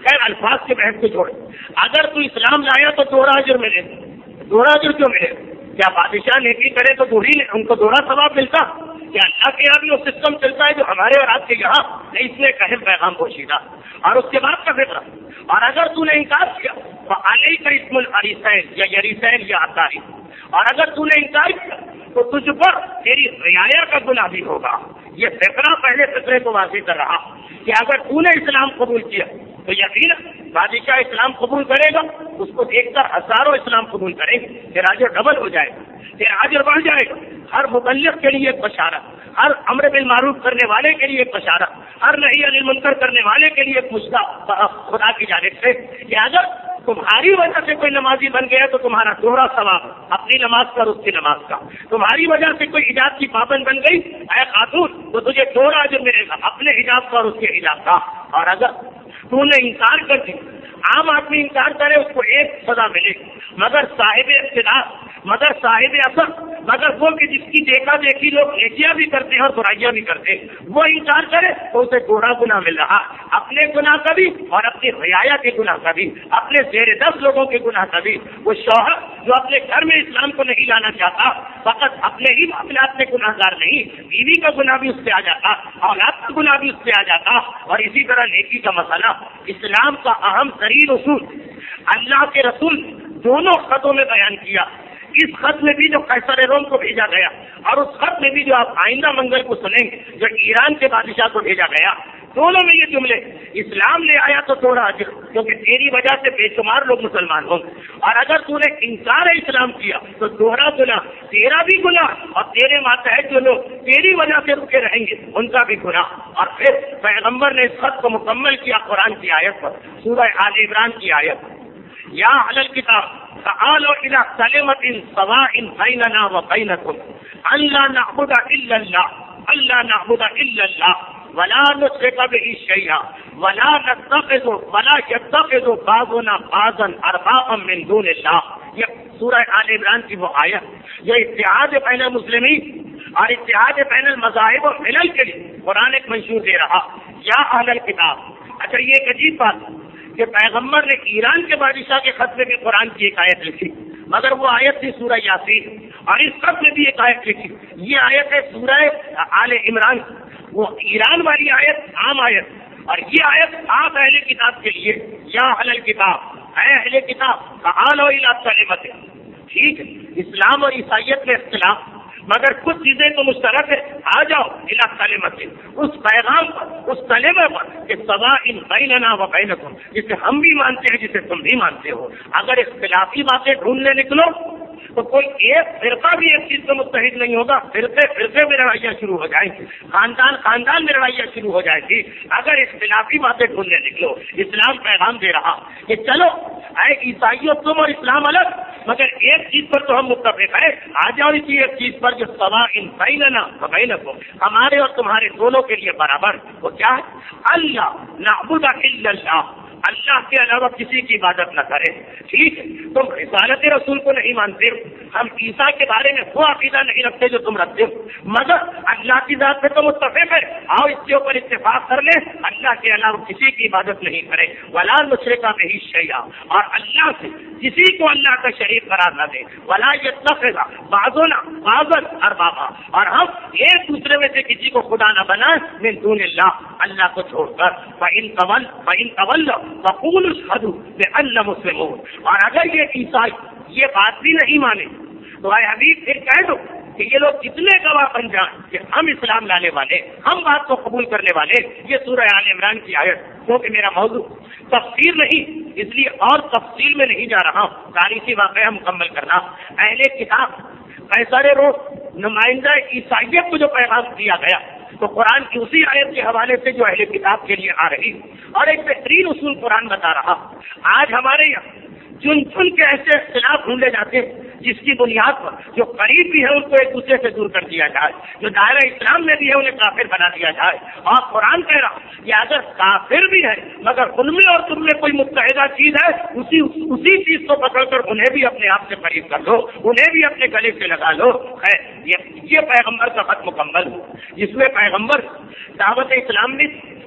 خیر الفاظ کے بحث کو چھوڑے، اگر تو اسلام لایا تو دوہرا اجر ملے، دوہرا اجر کیوں ملے؟ کیا بادشاہ نیکی کرے تو دوہری ان کو دوہرا ثواب ملتا؟ کیا اللہ کے یہاں بھی وہ سسٹم چلتا ہے جو ہمارے اور آپ کے یہاں نہیں؟ اس نے ایک اہم پیغام پوشیدہ اور اس کے بعد کا فکر، اور اگر تو نے انکار کیا تو علیہ کا اسم العریسین یا یریسین یا عطاری، اور اگر تو نے انکار کیا تو تجھ پر تیری رعایا کا گناہ بھی ہوگا۔ یہ فکرہ پہلے فکرے کو واضح کر رہا کہ اگر تو نے اسلام قبول کیا تو یقیناً بادشاہ اسلام قبول کرے گا، اس کو دیکھ کر ہزاروں اسلام قبول کریں گے، پھر اجر ڈبل ہو جائے گا، پھر اجر بڑھ جائے گا۔ ہر مبلغ کے لیے ایک بشارت، ہر امر بالمعروف کرنے والے کے لیے ایک بشارت، ہر نہی عن المنکر کرنے والے کے لیے ایک مشدہ خدا کی جانب سے کہ اگر تمہاری وجہ سے کوئی نمازی بن گیا تو تمہارا دوہرا ثواب، اپنی نماز کا اور اس کی نماز کا۔ تمہاری وجہ سے کوئی حجاب کی پابند بن گئی اے خاتون تو تجھے دوہرا اجر ملے گا، اپنے حجاب کا اور اس کے حجاب کا۔ اور اگر تو نے انکار کر دی، عام آدمی انکار کرے اس کو ایک سزا ملے گی، مگر صاحب اقتدار، مگر صاحب اثر، مگر وہ کہ جس کی دیکھا دیکھی لوگ نیکیاں بھی کرتے ہیں اور برائیاں بھی کرتے ہیں، وہ انکار کرے تو اسے دوہرا گناہ مل رہا، اپنے گناہ کا بھی اور اپنی رعایا کے گناہ کا بھی، اپنے زیر دس لوگوں کے گناہ کا بھی۔ وہ شوہر جو اپنے گھر میں اسلام کو نہیں لانا چاہتا، فقط اپنے ہی معاملات میں گناہ گار نہیں، بیوی کا گناہ بھی اس سے آ جاتا، اولاد کا گناہ بھی اس سے آ جاتا، اور اسی طرح نیکی کا مسئلہ۔ اسلام کا اہم ترین اصول اللہ کے رسول دونوں خطوں میں بیان کیا۔ اس خط میں بھی جو قیصر روم کو بھیجا گیا اور اس خط میں بھی جو آپ آئندہ منگل کو سنیں گے جو ایران کے بادشاہ کو بھیجا گیا، دونوں میں یہ جملے، اسلام لے آیا تو توڑا اجر، کیونکہ تیری وجہ سے بے شمار لوگ مسلمان ہوں گے، اور اگر تو نے انکار اسلام کیا تو دوہرا گناہ، تیرا بھی گناہ اور تیرے ماتحت جو لوگ تیری وجہ سے رکے رہیں گے ان کا بھی گناہ۔ اور پھر پیغمبر نے اس خط کو مکمل کیا قرآن کی آیت پر، سورہ آل عمران کی آیت، یا اہل الکتاب تعالوا الى کلمۃ سواء بیننا وبینکم الا نعبد الا اللہ الا نعبد الا اللہ ولا نشرک به شیئا ولا نتخذ ولا يتخذ بعضنا بعضا اربابا من دون اللہ۔ یہ سورہ آل عمران کی وہ آیت جو اتحاد بین المسلمین اور اتحاد بین المذاہب اور ملل کے لیے قرآن ایک منشور دے رہا، یا اہل الکتاب۔ اچھا یہ ایک عجیب بات کہ پیغمبر نے ایران کے بادشاہ کے خط میں بھی قرآن کی ایک آیت لکھی، مگر وہ آیت تھی سورہ یاسین، اور اس خط میں بھی ایک آیت لکھی، یہ آیت ہے سورہ آل عمران، وہ ایران والی آیت عام آیت، اور یہ آیت آپ اہل کتاب کے لیے، یا اہل الکتاب، اے اہل کتاب تعالوا الی کلمۃ۔ ٹھیک ہے، اسلام اور عیسائیت میں اختلاف، مگر کچھ چیزیں تو مشترک ہے، آ جاؤ الی کلمۃ، اس پیغام پر، اس کلمہ پر کہ سواء بیننا وبینکم، جسے ہم بھی مانتے ہیں جسے تم بھی مانتے ہو۔ اگر اختلافی باتیں ڈھونڈنے نکلو تو کوئی ایک فرقہ بھی ایک چیز سے متحد نہیں ہوگا، فرقے فرقے میں لڑائیاں شروع ہو جائیں گی، خاندان خاندان میں لڑائیاں شروع ہو جائیں گی اگر اختلافی باتیں ڈھونڈنے نکلو۔ اسلام پیغام دے رہا کہ چلو اے عیسائیوں، تم اور اسلام الگ، مگر ایک چیز پر تو ہم متفق ہیں، آ جاؤ اسی ایک چیز پر جو سواء بیننا وبینکم، ہمارے اور تمہارے دونوں کے لیے برابر۔ وہ کیا ہے؟ اللہ نعبد الا اللہ، اللہ کے علاوہ کسی کی عبادت نہ کرے۔ ٹھیک ہے، تم رسالت رسول کو نہیں مانتے، ہم عیسیٰ کے بارے میں وہ عقیدہ نہیں رکھتے جو تم رکھتے ہو، مگر اللہ کی ذات سے تو متفق ہے، آؤ اس کے اوپر اتفاق کر لیں، اللہ کے علاوہ کسی کی عبادت نہیں کرے، ولا نشرک بہ شیئا، اور اللہ سے کسی کو اللہ کا شریک قرار نہ دے، ولا یتخذ بعضنا بعضا اربابا، اور ہم ایک دوسرے میں سے کسی کو خدا نہ بنائیں من دون اللہ، اللہ کو چھوڑ کر۔ فإن تول فإن تولوا فقولوا اشهدوا بأننا مسلمون، اور اگر یہ عیسائی یہ بات بھی نہیں مانے تو اے حبیب پھر کہہ دو کہ یہ لوگ کتنے گواہ بن جائیں کہ ہم اسلام لانے والے، ہم بات کو قبول کرنے والے۔ یہ سورہ آل عمران کی آیت، کیونکہ میرا موضوع تفسیر نہیں اس لیے اور تفصیل میں نہیں جا رہا ہوں، تاریخی واقعہ مکمل کرنا۔ اہل کتاب قیصر روم نمائندہ عیسائیت کو جو پیغام دیا گیا تو قرآن کی اسی آیت کے حوالے سے جو اہل کتاب کے لیے آ رہی، اور ایک بہترین اصول قرآن بتا رہا۔ آج ہمارے یہاں چن چن کے ایسے اختلاف ڈھونڈے جاتے ہیں جس کی بنیاد پر جو قریب بھی ہے ان کو ایک دوسرے سے دور کر دیا جائے، جو دائرہ اسلام میں بھی ہے انہیں کافر بنا دیا جائے۔ اور قرآن کہہ رہا کہ اگر کافر بھی ہے مگر ان میں اور تم میں کوئی متحدہ چیز ہے، اسی اسی چیز کو پکڑ کر انہیں بھی اپنے آپ سے قریب کر لو، انہیں بھی اپنے گلے سے لگا لو۔ ہے یہ یہ پیغمبر کا خط مکمل ہو، جس میں پیغمبر دعوت اسلام بھی،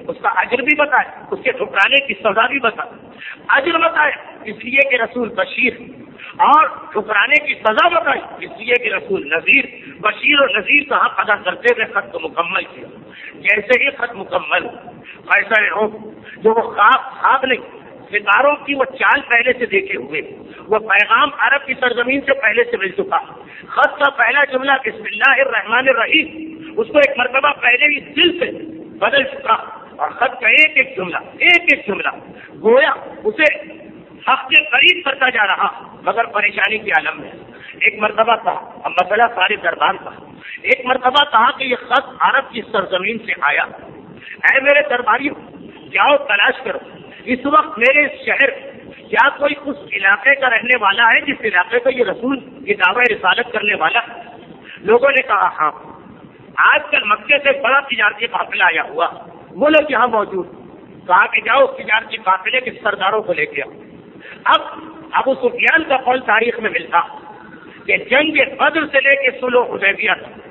اس کا اجر بھی بتایا، اس کے ٹھکرانے کی سزا بھی بتایا۔ اجر بتایا اس لیے کہ رسول بشیر، اور ٹھکرانے کی سزا بتائی اس لیے کہ رسول نذیر۔ بشیر اور نذیر کا حق ادا کرتے ہوئے خط کو مکمل کیا۔ جیسے ہی خط مکمل، فیصلے ہو جو وہ خواب خواب نہیں، ستاروں کی وہ چال پہلے سے دیکھے ہوئے، وہ پیغام عرب کی سرزمین سے پہلے سے مل چکا۔ خط کا پہلا جملہ بسم اللہ الرحمن الرحیم اس کو ایک مرتبہ پہلے ہی دل سے بدل چکا، اور خط کا ایک ایک جملہ ایک ایک جملہ گویا اسے حق کے قریب کرتا جا رہا، مگر پریشانی کی عالم میں۔ ایک مرتبہ کہا، اب مسئلہ سارے دربار کا، ایک مرتبہ کہا کہ یہ خط عرب کی سرزمین سے آیا، اے میرے درباریوں جاؤ تلاش کرو، اس وقت میرے شہر کیا کوئی اس علاقے کا رہنے والا ہے جس علاقے کا یہ رسول یہ دعوی رسالت کرنے والا؟ لوگوں نے کہا ہاں، آج کل مکے سے بڑا تجارتی قافلہ آیا ہوا، وہ لوگ یہاں موجود۔ کہا کہ جاؤ اس تجارتی قافلے کے سرداروں کو لے کے آؤ۔ اب ابو سفیان کا قول تاریخ میں ملتا کہ جنگ بدر سے لے کے صلح حدیبیہ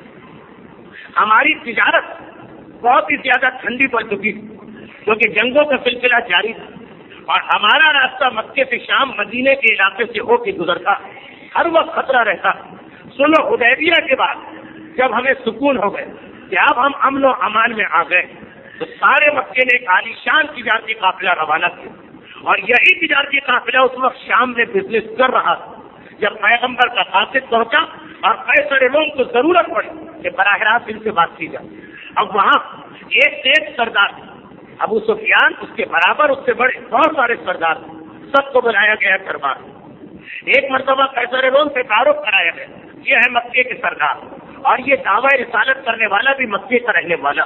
تک ہماری تجارت بہت ہی زیادہ ٹھنڈی پڑ چکی، کیونکہ جنگوں کا سلسلہ جاری تھا، اور ہمارا راستہ مکے سے شام مدینے کے علاقے سے ہو کے گزرتا، ہر وقت خطرہ رہتا۔ صلح حدیبیہ کے بعد جب ہمیں سکون ہو گئے کہ اب ہم امن و امان میں آ گئے، تو سارے مکے نے ایک عالی شان تجارتی قافلہ روانہ کیا، اور یہی تجارتی قافلہ اس وقت شام میں بزنس کر رہا تھا جب پیغمبر کا قاصد پہنچا اور قیصر روم کو ضرورت پڑی کہ براہ راست ان سے بات کی جائے۔ اب وہاں ایک سے ایک سردار، ابو سفیان اس کے برابر اس سے بڑے بہت سارے سردار، سب کو بلایا گیا دربار۔ ایک مرتبہ قیصر روم سے تعارف کرایا گیا، یہ ہے مکے کے سردار، اور یہ دعوی رسالت کرنے والا بھی مکے کا رہنے والا۔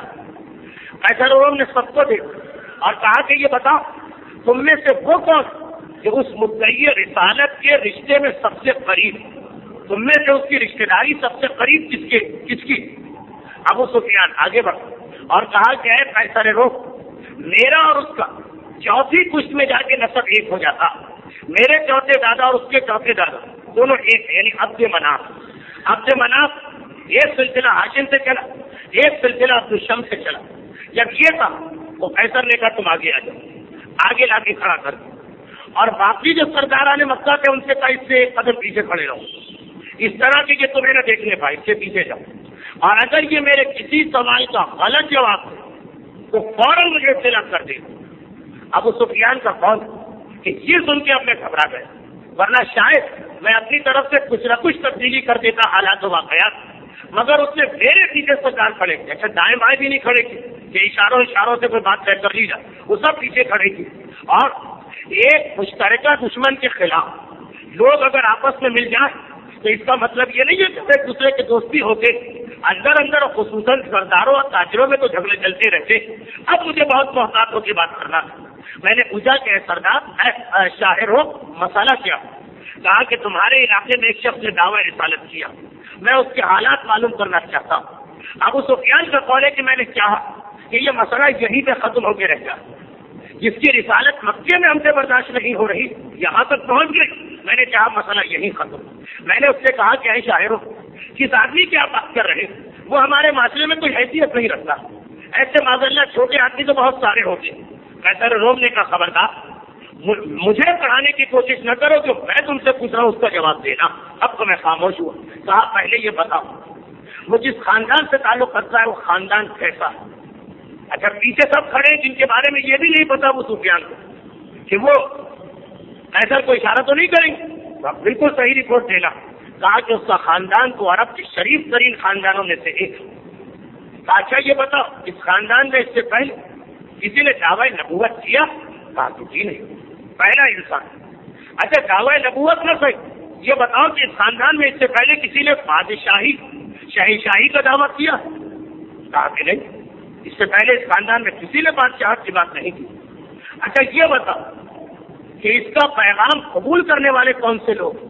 قیصر روم نے سب کو دیکھا اور کہا کہ یہ بتاؤ تم میں سے وہ کون جو اس مدعی رسالت کے رشتے میں سب سے قریب، تم میں سے اس کی رشتے داری سب سے قریب کس کے کس کی؟ ابو سفیان آگے بڑھ اور کہا کہ اے قیصر روم، میرا اور اس کا چوتھی پشت میں جا کے نسب ایک ہو جاتا، میرے چوتھے دادا اور اس کے چوتھے دادا دونوں ایک، یعنی عبد مناف۔ عبد مناف ایک سلسلہ ہاشم سے چلا، ایک سلسلہ عبد الشمس سے چلا۔ جب یہ تھا تو قیصر نے کہا تم آگے آ جاؤ، آگے لا کے کھڑا کر دو، اور باقی جو سرداران مکہ تھے ان سے کہا اس سے ایک قدم پیچھے کھڑے رہو، اس طرح کہ یہ تمہیں نہ دیکھنے پائے، اس سے پیچھے جاؤ، اور اگر یہ میرے کسی سوال کا غلط جواب دے تو فوراً مجھے اطلاع کر دے۔ ابو سفیان کا قول کہ یہ سن کے اپنے گھبرا گئے، ورنہ شاید میں اپنی طرف سے کچھ نہ کچھ تبدیلی کر دیتا حالات و واقعات، مگر اس نے میرے پیچھے سردار کھڑے کی، اچھا دائیں بائیں بھی نہیں کھڑے کی کہ اشاروں اشاروں سے کوئی بات طے کر لی جائے، وہ سب پیچھے کھڑے کی۔ اور ایک مشترکہ دشمن کے خلاف لوگ اگر آپس میں مل جائیں تو اس کا مطلب یہ نہیں ہے کہ ایک دوسرے کے دوستی ہوتے، اندر اندر خصوصاً سرداروں اور تاجروں میں تو جھگڑے چلتے رہتے۔ اب مجھے بہت محتاط ہو کے بات کرنا تھا، میں نے پوچھا کہ اے سردار، اے شاہر ہو، مسئلہ کیا؟ کہا کہ تمہارے علاقے میں ایک شخص نے دعوی رسالت کیا، میں اس کے حالات معلوم کرنا چاہتا ہوں۔ ابو سفیان کا قول ہے کہ میں نے چاہا کہ یہ مسئلہ یہیں پہ ختم ہو کے رہ جائے، جس کی رسالت مکے میں ہم سے برداشت نہیں ہو رہی یہاں تک پہنچ گئی، میں نے چاہا مسئلہ یہیں ختم۔ میں نے اس سے کہا کہ اے شاعروں، کس آدمی کی آپ بات کر رہے ہیں، وہ ہمارے معاشرے میں کوئی حیثیت نہیں رکھتا، ایسے معذاللہ چھوٹے آدمی تو بہت سارے ہوتے۔ قیصر روم نے کہا خبردار، مجھے پڑھانے کی کوشش نہ کرو، جو میں تم سے پوچھ رہا ہوں اس کا جواب دینا۔ اب تو میں خاموش ہوا۔ کہا پہلے یہ بتاؤ وہ جس خاندان سے تعلق رکھتا ہے وہ خاندان کیسا ہے؟ اچھا پیچھے سب کھڑے ہیں جن کے بارے میں یہ بھی نہیں پتا وہ سفیان کو کہ وہ قیصر کو اشارہ تو نہیں کریں گے، بالکل صحیح رپورٹ دینا۔ کہا کہ اس کا خاندان تو عرب کے شریف ترین خاندانوں میں سے ایک۔ کہا اچھا یہ بتاؤ اس خاندان میں اس سے پہلے کسی نے دعوی نبوت کیا؟ کہا کہ جی نہیں، پہلا انسان۔ اچھا دعوی نبوت نہ صحیح، یہ بتاؤ کہ اس خاندان میں اس سے پہلے کسی نے بادشاہی شہنشاہی کا دعویٰ کیا؟ کہا کہ نہیں، اس سے پہلے اس خاندان میں کسی نے بادشاہت کی بات نہیں کی۔ اچھا یہ بتاؤ کہ اس کا پیغام قبول کرنے والے کون سے لوگ؟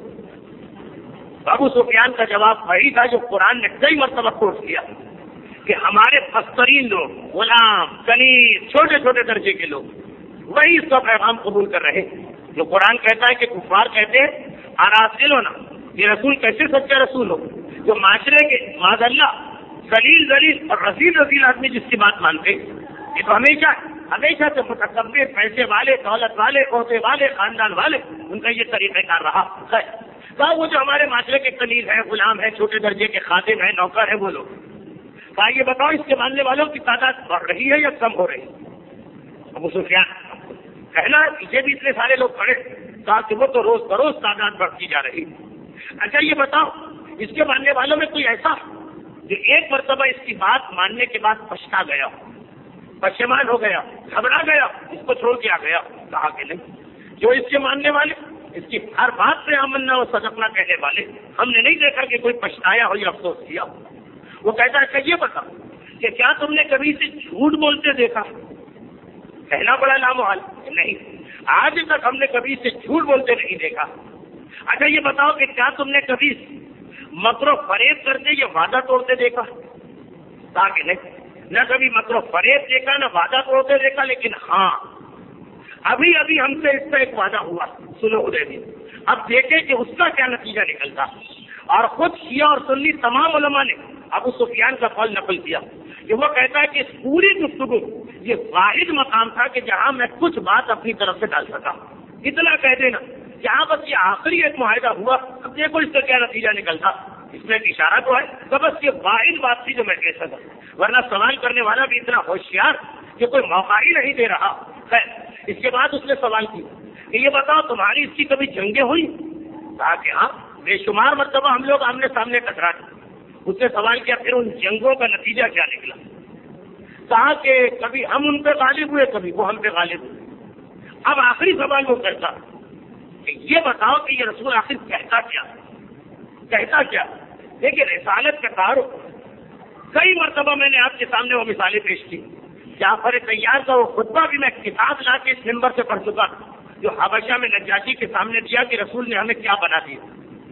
ابو سفیان کا جواب وہی تھا جو قرآن نے کئی مرتبہ کوٹ کیا کہ ہمارے پسترین لوگ، غلام، کنیز، چھوٹے چھوٹے درجے کے لوگ وہی اس کا پیغام قبول کر رہے، جو قرآن کہتا ہے کہ کفار کہتے ہیں اراسل ہونا، یہ رسول کیسے سچا رسول ہو جو معاشرے کے معاذ اللہ ذلیل ذلیل اور رسیل رسیل آدمی جس کی بات مانتے، یہ تو ہمیشہ ہمیشہ سے متکبر، پیسے والے، دولت والے، عہدے والے، خاندان والے، ان کا یہ طریقہ کار رہا ہے. کہا وہ جو ہمارے معاشرے کے قلیل ہیں، غلام ہیں، چھوٹے درجے کے خادم ہیں، نوکر ہیں، وہ لوگ. کہا یہ بتاؤ اس کے ماننے والوں کی تعداد بڑھ رہی ہے یا کم ہو رہی ہے؟ ابو سفیان کہنا پیچھے بھی اتنے سارے لوگ کھڑے. کہا کہ وہ تو روز بروز تعداد بڑھتی جا رہی. اچھا یہ بتاؤ اس کے ماننے والوں میں کوئی ایسا جو ایک مرتبہ اس کی بات ماننے کے بعد پچھتا گیا، پشیمان ہو گیا، گھبرا گیا، اس کو چھوڑ کے آ گیا؟ کہا کہ نہیں. جو اس کے ماننے والے، اس کی ہر بات پہ آمنا و صدقنا کہنے والے، ہم نے نہیں دیکھا کہ کوئی پچھتایا ہو یا افسوس کیا. وہ کہتا ہے کہ یہ بتا کہ کیا تم نے کبھی سے جھوٹ بولتے دیکھا؟ کہنا بڑا لامحال. نہیں، آج تک ہم نے کبھی سے جھوٹ بولتے نہیں دیکھا. اچھا یہ بتاؤ کہ کیا تم نے کبھی مکر و فریب کرتے یا وعدہ توڑتے دیکھا؟ کہا کہ نہیں، نہ کبھی مکر و فریب دیکھا نہ وعدہ توڑتے دیکھا، لیکن ہاں ابھی ابھی ہم سے اس کا ایک وعدہ ہوا سلو حدیبیہ. اب دیکھیں کہ اس کا کیا نتیجہ نکلتا. اور خود شیعہ اور سنی تمام علماء نے ابو سفیان کا قول نقل کیا کہ وہ کہتا ہے کہ اس پوری گفتگو یہ واحد مقام تھا کہ جہاں میں کچھ بات اپنی طرف سے ڈال سکا. اتنا کہہ دینا جہاں بس یہ آخری ایک معاہدہ ہوا، اب دیکھو اس کا کیا نتیجہ نکلتا. اس میں ایک اشارہ تو ہے تو بس یہ واحد بات تھی جو میں کہہ سکا. ورنہ سوال کرنے والا بھی اتنا ہوشیار کہ کوئی موقع ہی نہیں دے رہا ہے. اس کے بعد اس نے سوال کیا کہ یہ بتاؤ تمہاری اس کی کبھی جنگیں ہوئی؟ کہا کہ ہاں بے شمار مرتبہ ہم لوگ آمنے سامنے ٹکرائے. اس نے سوال کیا پھر ان جنگوں کا نتیجہ کیا نکلا؟ کہا کہ کبھی ہم ان پہ غالب ہوئے، کبھی وہ ہم پہ غالب ہوئے. اب آخری سوال وہ کرتا کہ یہ بتاؤ کہ یہ رسول آخر کہتا کیا کہتا کیا دیکھیے رسالت کا تعارف کئی مرتبہ میں نے آپ کے سامنے وہ مثالیں پیش کی. جعفر طیار کا وہ خطبہ بھی میں کتاب لا کے اس منبر سے پڑھ چکا جو حبشہ میں نجاشی کے سامنے دیا کہ رسول نے ہمیں کیا بنا دیا.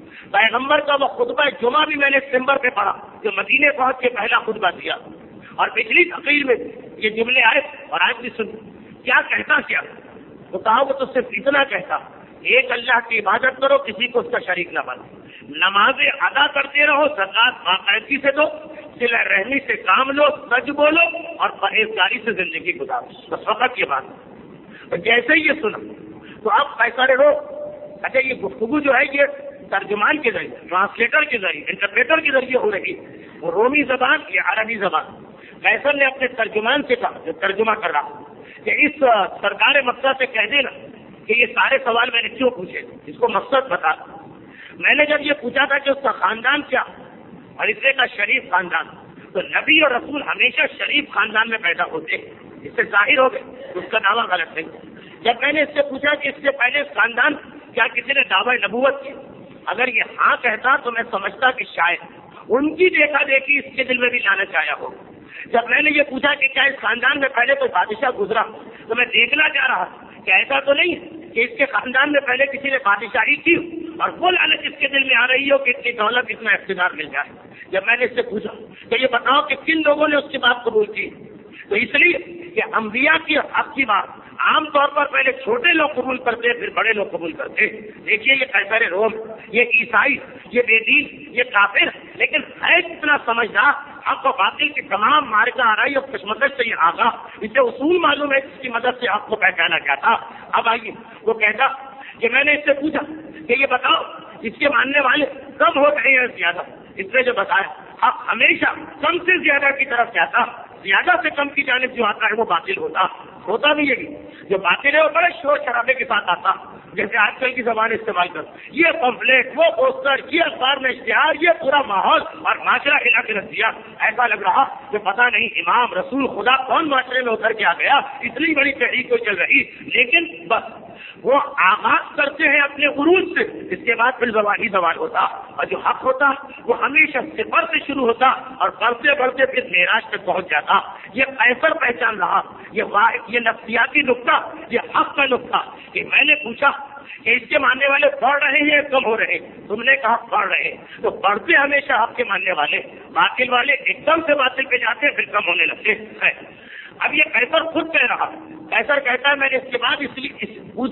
پیغمبر کا وہ خطبہ جمعہ بھی میں نے اس منبر پہ پڑھا جو مدینے پہنچ کے پہلا خطبہ دیا. اور پچھلی تقریر میں یہ جملے آئے اور آج بھی سن کیا کہتا کیا تو کہا وہ تو صرف اتنا کہتا ایک اللہ کی عبادت کرو، کسی کو اس کا شریک نہ بنو، نمازیں ادا کرتے رہو، زکات باقاعدگی سے دو، صلہ رحمی سے کام لو، سچ بولو اور پرہیزگاری سے زندگی گزارو. بس فقط یہ بات. جیسے ہی یہ سنا تو اب فیصلے رو. اچھا یہ گفتگو جو ہے یہ ترجمان کے ذریعے، ٹرانسلیٹر کے ذریعے، انٹرپریٹر کے ذریعے ہو رہی ہے. وہ رومی زبان یا عربی زبان. فیصل نے اپنے ترجمان سے کہا جو ترجمہ کر رہا کہ اس سرکار مکہ سے کہہ دینا کہ یہ سارے سوال میں نے کیوں پوچھے، اس کو مقصد بتا. میں نے جب یہ پوچھا تھا کہ اس کا خاندان کیا اور اس کا شریف خاندان، تو نبی اور رسول ہمیشہ شریف خاندان میں پیدا ہوتے ہیں. اس سے ظاہر ہو گئے اس کا دعویٰ غلط نہیں. جب میں نے اس سے پوچھا کہ اس سے پہلے خاندان کیا کسی نے دعوی نبوت کی، اگر یہ ہاں کہتا تو میں سمجھتا کہ شاید ان کی دیکھا دیکھی اس کے دل میں بھی لالچ آیا ہو. جب میں نے یہ پوچھا کہ کیا اس خاندان میں پہلے کوئی بادشاہ گزرا تو میں دیکھنا چاہ رہا کہ ایسا تو نہیں کہ اس کے خاندان میں پہلے کسی نے بادشاہی کی اور وہ لالچ اس کے دل میں آ رہی ہو کہ اتنی دولت اتنا اقتدار مل جائے. جب میں نے اس سے پوچھا کہ یہ بتاؤ کہ کن لوگوں نے اس کی بات قبول کی، تو اس لیے کہ انبیاء کی حق کی بات عام طور پر پہلے چھوٹے لوگ قبول کرتے پھر بڑے لوگ قبول کرتے. دیکھیے یہ قیصر روم، یہ عیسائی، یہ بے دین، یہ کافر، لیکن ہے کتنا سمجھدار، حق و باطل کی تمام مارکہ آرائی اور کشمکش سے یہ آگاہ، اسے اصول معلوم ہے جس کی مدد سے حق کو پہچانا جاتا. اب آئیے وہ کہتا کہ میں نے اس سے پوچھا کہ یہ بتاؤ اس کے ماننے والے کم ہو رہے ہیں زیادہ. اس نے جو بتایا حق ہمیشہ کم سے زیادہ کی طرف جاتا، زیادہ سے کم کی جانب جو آتا ہے وہ باطل ہوتا ہوتا بھی یہی جو باطل ہے وہ بڑے شور شرابے کے ساتھ آتا، جیسے آج کل کی زبان استعمال کر یہ پمفلیٹ، وہ پوسٹر، یہ اخبار میں اشتہار، یہ پورا ماحول اور معاشرہ ہلا کے رکھ دیا. ایسا لگ رہا کہ پتہ نہیں امام رسول خدا کون معاشرے میں اتر کے آ گیا، اتنی بڑی تحریک چل رہی. لیکن بس وہ آغاز کرتے ہیں اپنے عروج سے، اس کے بعد پھر زبانی سوال ہوتا اور جو حق ہوتا وہ ہمیشہ صفر سے شروع ہوتا اور بڑھتے بڑھتے پھر معراج تک پہنچ جاتا. یہ قیصر پہچان رہا، یہ واحد، یہ نفسیاتی نقطہ، یہ حق کا نقطہ کہ میں نے پوچھا کہ اس کے ماننے والے بڑھ رہے ہیں کم ہو رہے ہیں، تم نے کہا بڑھ رہے ہیں، تو بڑھتے ہمیشہ حق کے ماننے والے، باطل والے ایک دم سے باطل پہ جاتے ہیں پھر کم ہونے لگتے ہیں. اب یہ قیصر خود کہہ رہا، قیصر کہتا ہے میں نے اس کے بعد اس لیے پوچھا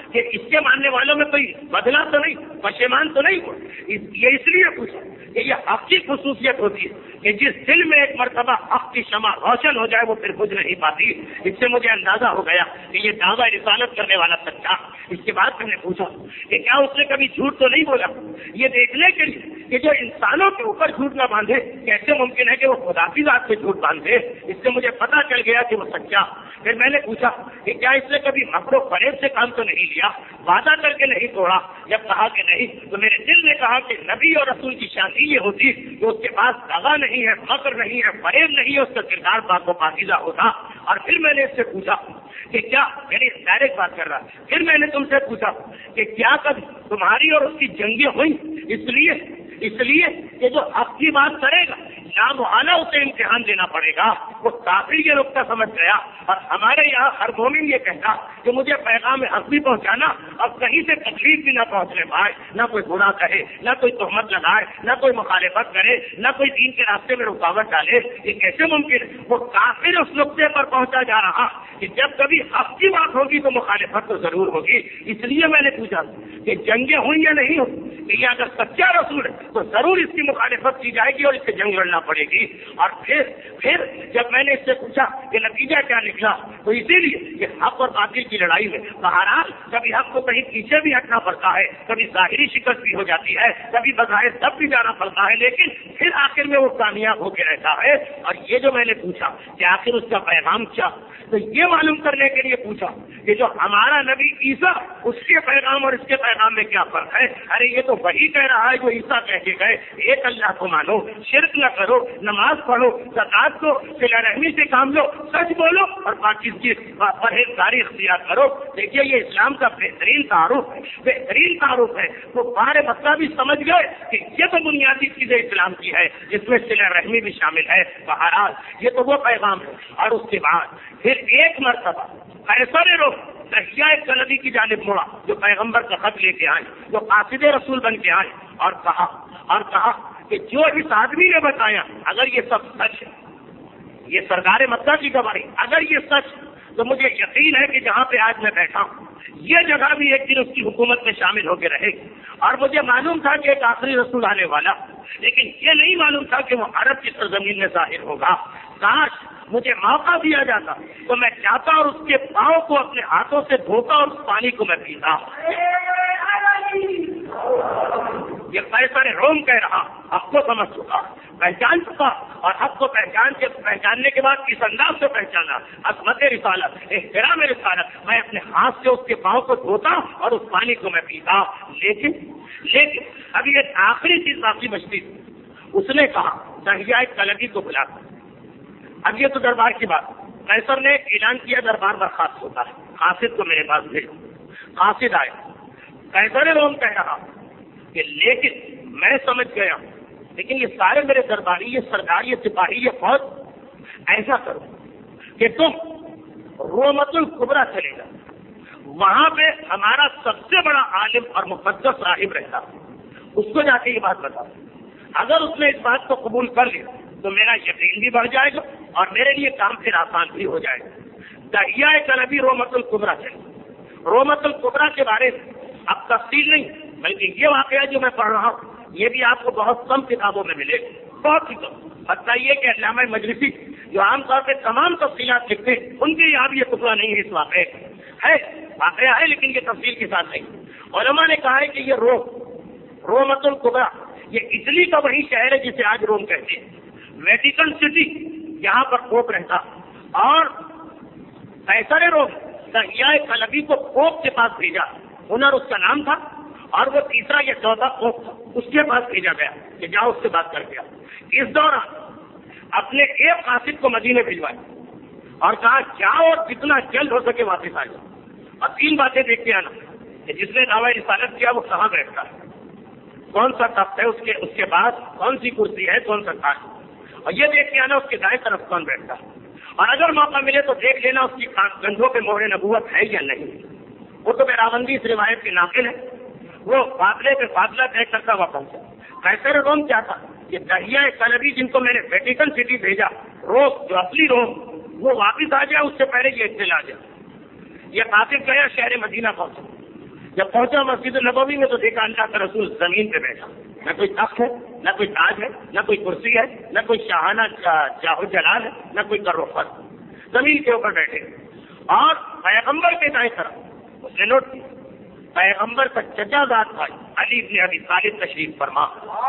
کہ اس کے ماننے والوں میں کوئی بدلا تو نہیں, پشیمان تو نہیں ہوا. یہ اس لیے پوچھا کہ یہ حق کی خصوصیت ہوتی ہے کہ جس دل میں ایک مرتبہ حق کی شمع روشن ہو جائے وہ پھر بجھ نہیں پاتی. اس سے مجھے اندازہ ہو گیا کہ یہ دعویٰ رسالت کرنے والا سچا. اس کے بعد میں نے پوچھا کہ کیا اس نے کبھی جھوٹ تو نہیں بولا, یہ دیکھنے کے لیے کہ جو انسانوں کے اوپر جھوٹ نہ باندھے کیسے ممکن ہے کہ وہ خدا کی ذات پہ جھوٹ باندھے. اس سے مجھے پتا چل گیا کہ وہ سچا. پھر میں نے پوچھا کہ کیا اس نے کبھی مکر و فریب سے کام تو نہیں لیا, وعدہ کر کے نہیں توڑا. جب کہا کہ نہیں تو میرے دل نے کہا کہ نبی اور رسول کی شان یہ ہوتی کہ اس کے پاس دغا نہیں ہے, مکر نہیں ہے, فریب نہیں ہے, اس کا کردار پاک و پاکیزہ ہوتا. اور پھر میں نے اس سے پوچھا کہ کیا, یعنی ڈائریکٹ بات کر رہا, پھر میں نے تم سے پوچھا کہ کیا کبھی تمہاری اور اس کی جنگیں ہوئی اس لیے اس لیے کہ جو حق کی بات کرے گا نامحالہ اسے امتحان دینا پڑے گا. وہ کافی یہ نقطہ سمجھ گیا. اور ہمارے یہاں ہر مومن یہ کہتا کہ مجھے پیغام حق بھی پہنچانا اور کہیں سے تکلیف بھی نہ پہنچنے پائے, نہ کوئی برا کہے, نہ کوئی تہمت لگائے, نہ کوئی مخالفت کرے, نہ کوئی دین کے راستے میں رکاوٹ ڈالے. یہ کیسے ممکن؟ وہ کافر اس نقطے پر پہنچا جا رہا کہ جب کبھی حق کی بات ہوگی تو مخالفت تو ضرور ہوگی. اس لیے میں نے پوچھا کہ جنگیں ہوئی یا نہیں ہوئی, کہ یہ اگر سچا رسول ہے تو ضرور اس کی مخالفت کی جائے گی اور اس سے جنگ لڑنا پڑے گی. اور پھر پھر جب میں نے اس سے پوچھا کہ نتیجہ کیا نکلا تو اسی لیے کہ حق اور باطل کی لڑائی میں بہرحال کبھی حق کو کہیں پیچھے بھی ہٹنا پڑتا ہے, کبھی ظاہری شکست بھی ہو جاتی ہے, کبھی بظاہر دب بھی جانا پڑتا ہے, لیکن پھر آخر میں وہ کامیاب ہو کے رہتا ہے. اور یہ جو میں نے پوچھا کہ آخر اس کا پیغام کیا, تو یہ معلوم کرنے کے لیے پوچھا کہ جو ہمارا نبی عیسیٰ اس کے پیغام اور اس کے پیغام میں کیا فرق ہے. ارے یہ تو وہی کہہ رہا ہے جو عیسیٰ کہہ کے گئے, ایک اللہ کو مانو, شرک نہ کرو, نماز پڑھو, زکات کو صلہ رحمی سے کام لو, سچ بولو اور پاکیزگی پرہیزگاری اختیار کرو. دیکھیے یہ اسلام کا بہترین تعارف ہے, بہترین تعارف ہے. وہ بارے مسئلہ بھی سمجھ گئے کہ یہ تو بنیادی چیزیں اسلام کی ہے جس میں صلہ رحمی بھی شامل ہے. بہرحال یہ تو وہ پیغام ہے. اور اس کے بعد پھر ایک مرتبہ قیصر روم دہیہ کلبی کی جانب مڑا, جو پیغمبر کا خط لے کے آئے, جو قاصد رسول بن کے آئے, اور کہا اور کہا کہ جو اس آدمی نے بتایا اگر یہ سب سچ ہے, یہ سرکار مکہ کی گواہی, اگر یہ سچ تو مجھے یقین ہے کہ جہاں پہ آج میں بیٹھا ہوں یہ جگہ بھی ایک دن اس کی حکومت میں شامل ہو کے رہے گی. اور مجھے معلوم تھا کہ ایک آخری رسول آنے والا, لیکن یہ نہیں معلوم تھا کہ وہ عرب کی سرزمین میں ظاہر ہوگا. کاش مجھے موقع دیا جاتا تو میں جاتا اور اس کے پاؤں کو اپنے ہاتھوں سے دھوتا اور اس پانی کو میں پیتا. یہ قیصر روم کہہ رہا, حق کو سمجھ چکا, پہچان چکا, اور حق کو پہچان کے پہچاننے کے بعد کس انداز سے پہچانا, عظمت رسالت, احترام رسالت, میں اپنے ہاتھ سے اس کے پاؤں کو دھوتا اور اس پانی کو میں پیتا. لیکن لیکن ابھی ایک آخری چیز باقی بچتی تھی. اس نے کہا دہیہ کلبی کو بلا کر. اب یہ تو دربار کی بات, قیصر نے اعلان کیا دربار برخاست ہوتا ہے, قاصد کو میرے پاس بھیجو. قاصد آئے, قیصر روم کہہ رہا کہ لیکن میں سمجھ گیا, لیکن یہ سارے میرے درباری, یہ سردار, یہ سپاہی, یہ فوج, ایسا کرو کہ تم رومت الکبرا چلے جاؤ, وہاں پہ ہمارا سب سے بڑا عالم اور مقدس راہب رہتا, اس کو جا کے یہ بات بتاؤ. اگر اس نے اس بات کو قبول کر لیا تو میرا یقین بھی بڑھ جائے گا اور میرے لیے کام پھر آسان بھی ہو جائے گا. دہیہ کلبی رومت الکبرا چلے. رومت الکبرا کے بارے میں اب تفصیل نہیں, بلکہ یہ واقعہ جو میں پڑھ رہا ہوں یہ بھی آپ کو بہت کم کتابوں میں ملے گا, بہت ہی کم. بتائیے کہ علامہ مجلسی جو عام طور پہ تمام تفصیلات لکھتے ہیں ان کے یہاں بھی یہ ٹکڑا نہیں ہے. اس واقعے ہے واقعہ ہے لیکن یہ تفصیل کے ساتھ نہیں. علماء نے کہا ہے کہ یہ روم رومت الکبرا یہ اٹلی کا وہی شہر ہے جسے آج روم کہتے ہیں. ویٹیکن سٹی یہاں پر پوپ رہتا, اور قیصر روم دہیہ کلبی کو پوپ کے پاس بھیجا. ہنر اس کا نام تھا, اور وہ تیسرا یا چوتھا پوپ تھا, اس کے پاس بھیجا گیا کہ جاؤ اس سے بات کر کے. اس دوران اپنے ایک قاصد کو مدینے بھجوائے اور کہا جاؤ اور جتنا جلد ہو سکے واپس آ جاؤ, اور تین باتیں دیکھ کے آنا کہ جس نے دعوی رسالت کیا وہ کہاں بیٹھتا ہے, کون سا تخت ہے اس کے اس کے بعد, کون سی کرسی ہے, کون سا تاج, اور یہ دیکھ کے آنا اس کے دائیں طرف کون بیٹھتا ہے. اور اگر موقع ملے تو دیکھ لینا اس کی گندھوں پہ مہر نبوت ہے یا نہیں. وہ تو راوندی اس روایت کے ناقل ہے, وہ فاصلے پہ فاصلہ طے کرتا ہوا پہنچا. قیصر روم کیا تھا کہ دہیہ کلبی جن کو میں نے ویٹیکن سٹی بھیجا, روم جو اصلی روم, وہ واپس آ جائے اس سے پہلے یہ اطلاع آ جائے. یہ قاصد گیا, شہر مدینہ پہنچا, جب پہنچا مسجد نبوی میں تو دیکھا اللہ کا رسول زمین پہ بیٹھا، نہ کوئی تخت ہے، نہ کوئی تاج ہے، نہ کوئی کرسی ہے، نہ کوئی شاہانہ جاہ و جلال ہے، نہ کوئی کروفت، زمین کے اوپر بیٹھے اور پیغمبر کے دائیں طرف اس نے نوٹ کیا پیغمبر کا چچا ذات بھائی علی بن ابی طالب تشریف فرما.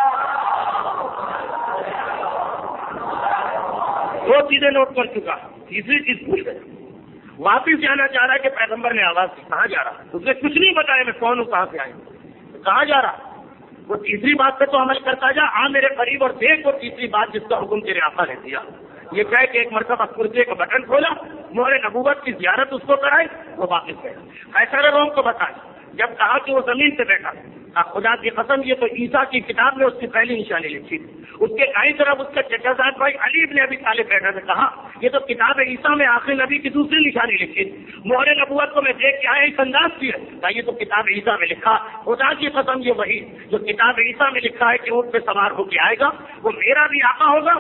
دو چیزیں نوٹ کر چکا، تیسری چیز بھول گئے. واپس جانا چاہ رہا ہے کہ پیغمبر نے آواز کی کہاں جا رہا، اس نے کچھ نہیں بتایا میں کون ہوں، کہاں سے آئے، کہاں جا رہا. وہ تیسری بات پہ تو عمل کرتا جا، آ میرے قریب اور دیکھ. وہ تیسری بات جس کا حکم تیرے آقا نے دیا، یہ کہہ کہ ایک مرتبہ کرسے کا بٹن کھولا، مہر نبوت کی زیارت اس کو کرائی، وہ واپس گیا. قیصر روم کو بتایا جب کہا کہ وہ زمین پہ بیٹھا، خدا کی قسم یہ تو عیسیٰ کی کتاب میں اس کی پہلی نشانی لکھی تھی. اس کے دائیں طرف اس کا چچا زاد بھائی علی ابن ابی طالب بیٹھا تھا، کہا یہ تو کتاب عیسیٰ میں آخری نبی کی دوسری نشانی لکھی تھی. مہر نبوت کو میں دیکھ کے آیا اس انداز کی ہے، یہ تو کتاب عیسیٰ میں لکھا. خدا کی قسم یہ وہی جو کتاب عیسیٰ میں لکھا ہے کہ اونٹ پہ سوار ہو کے آئے گا، وہ میرا بھی آقا ہوگا،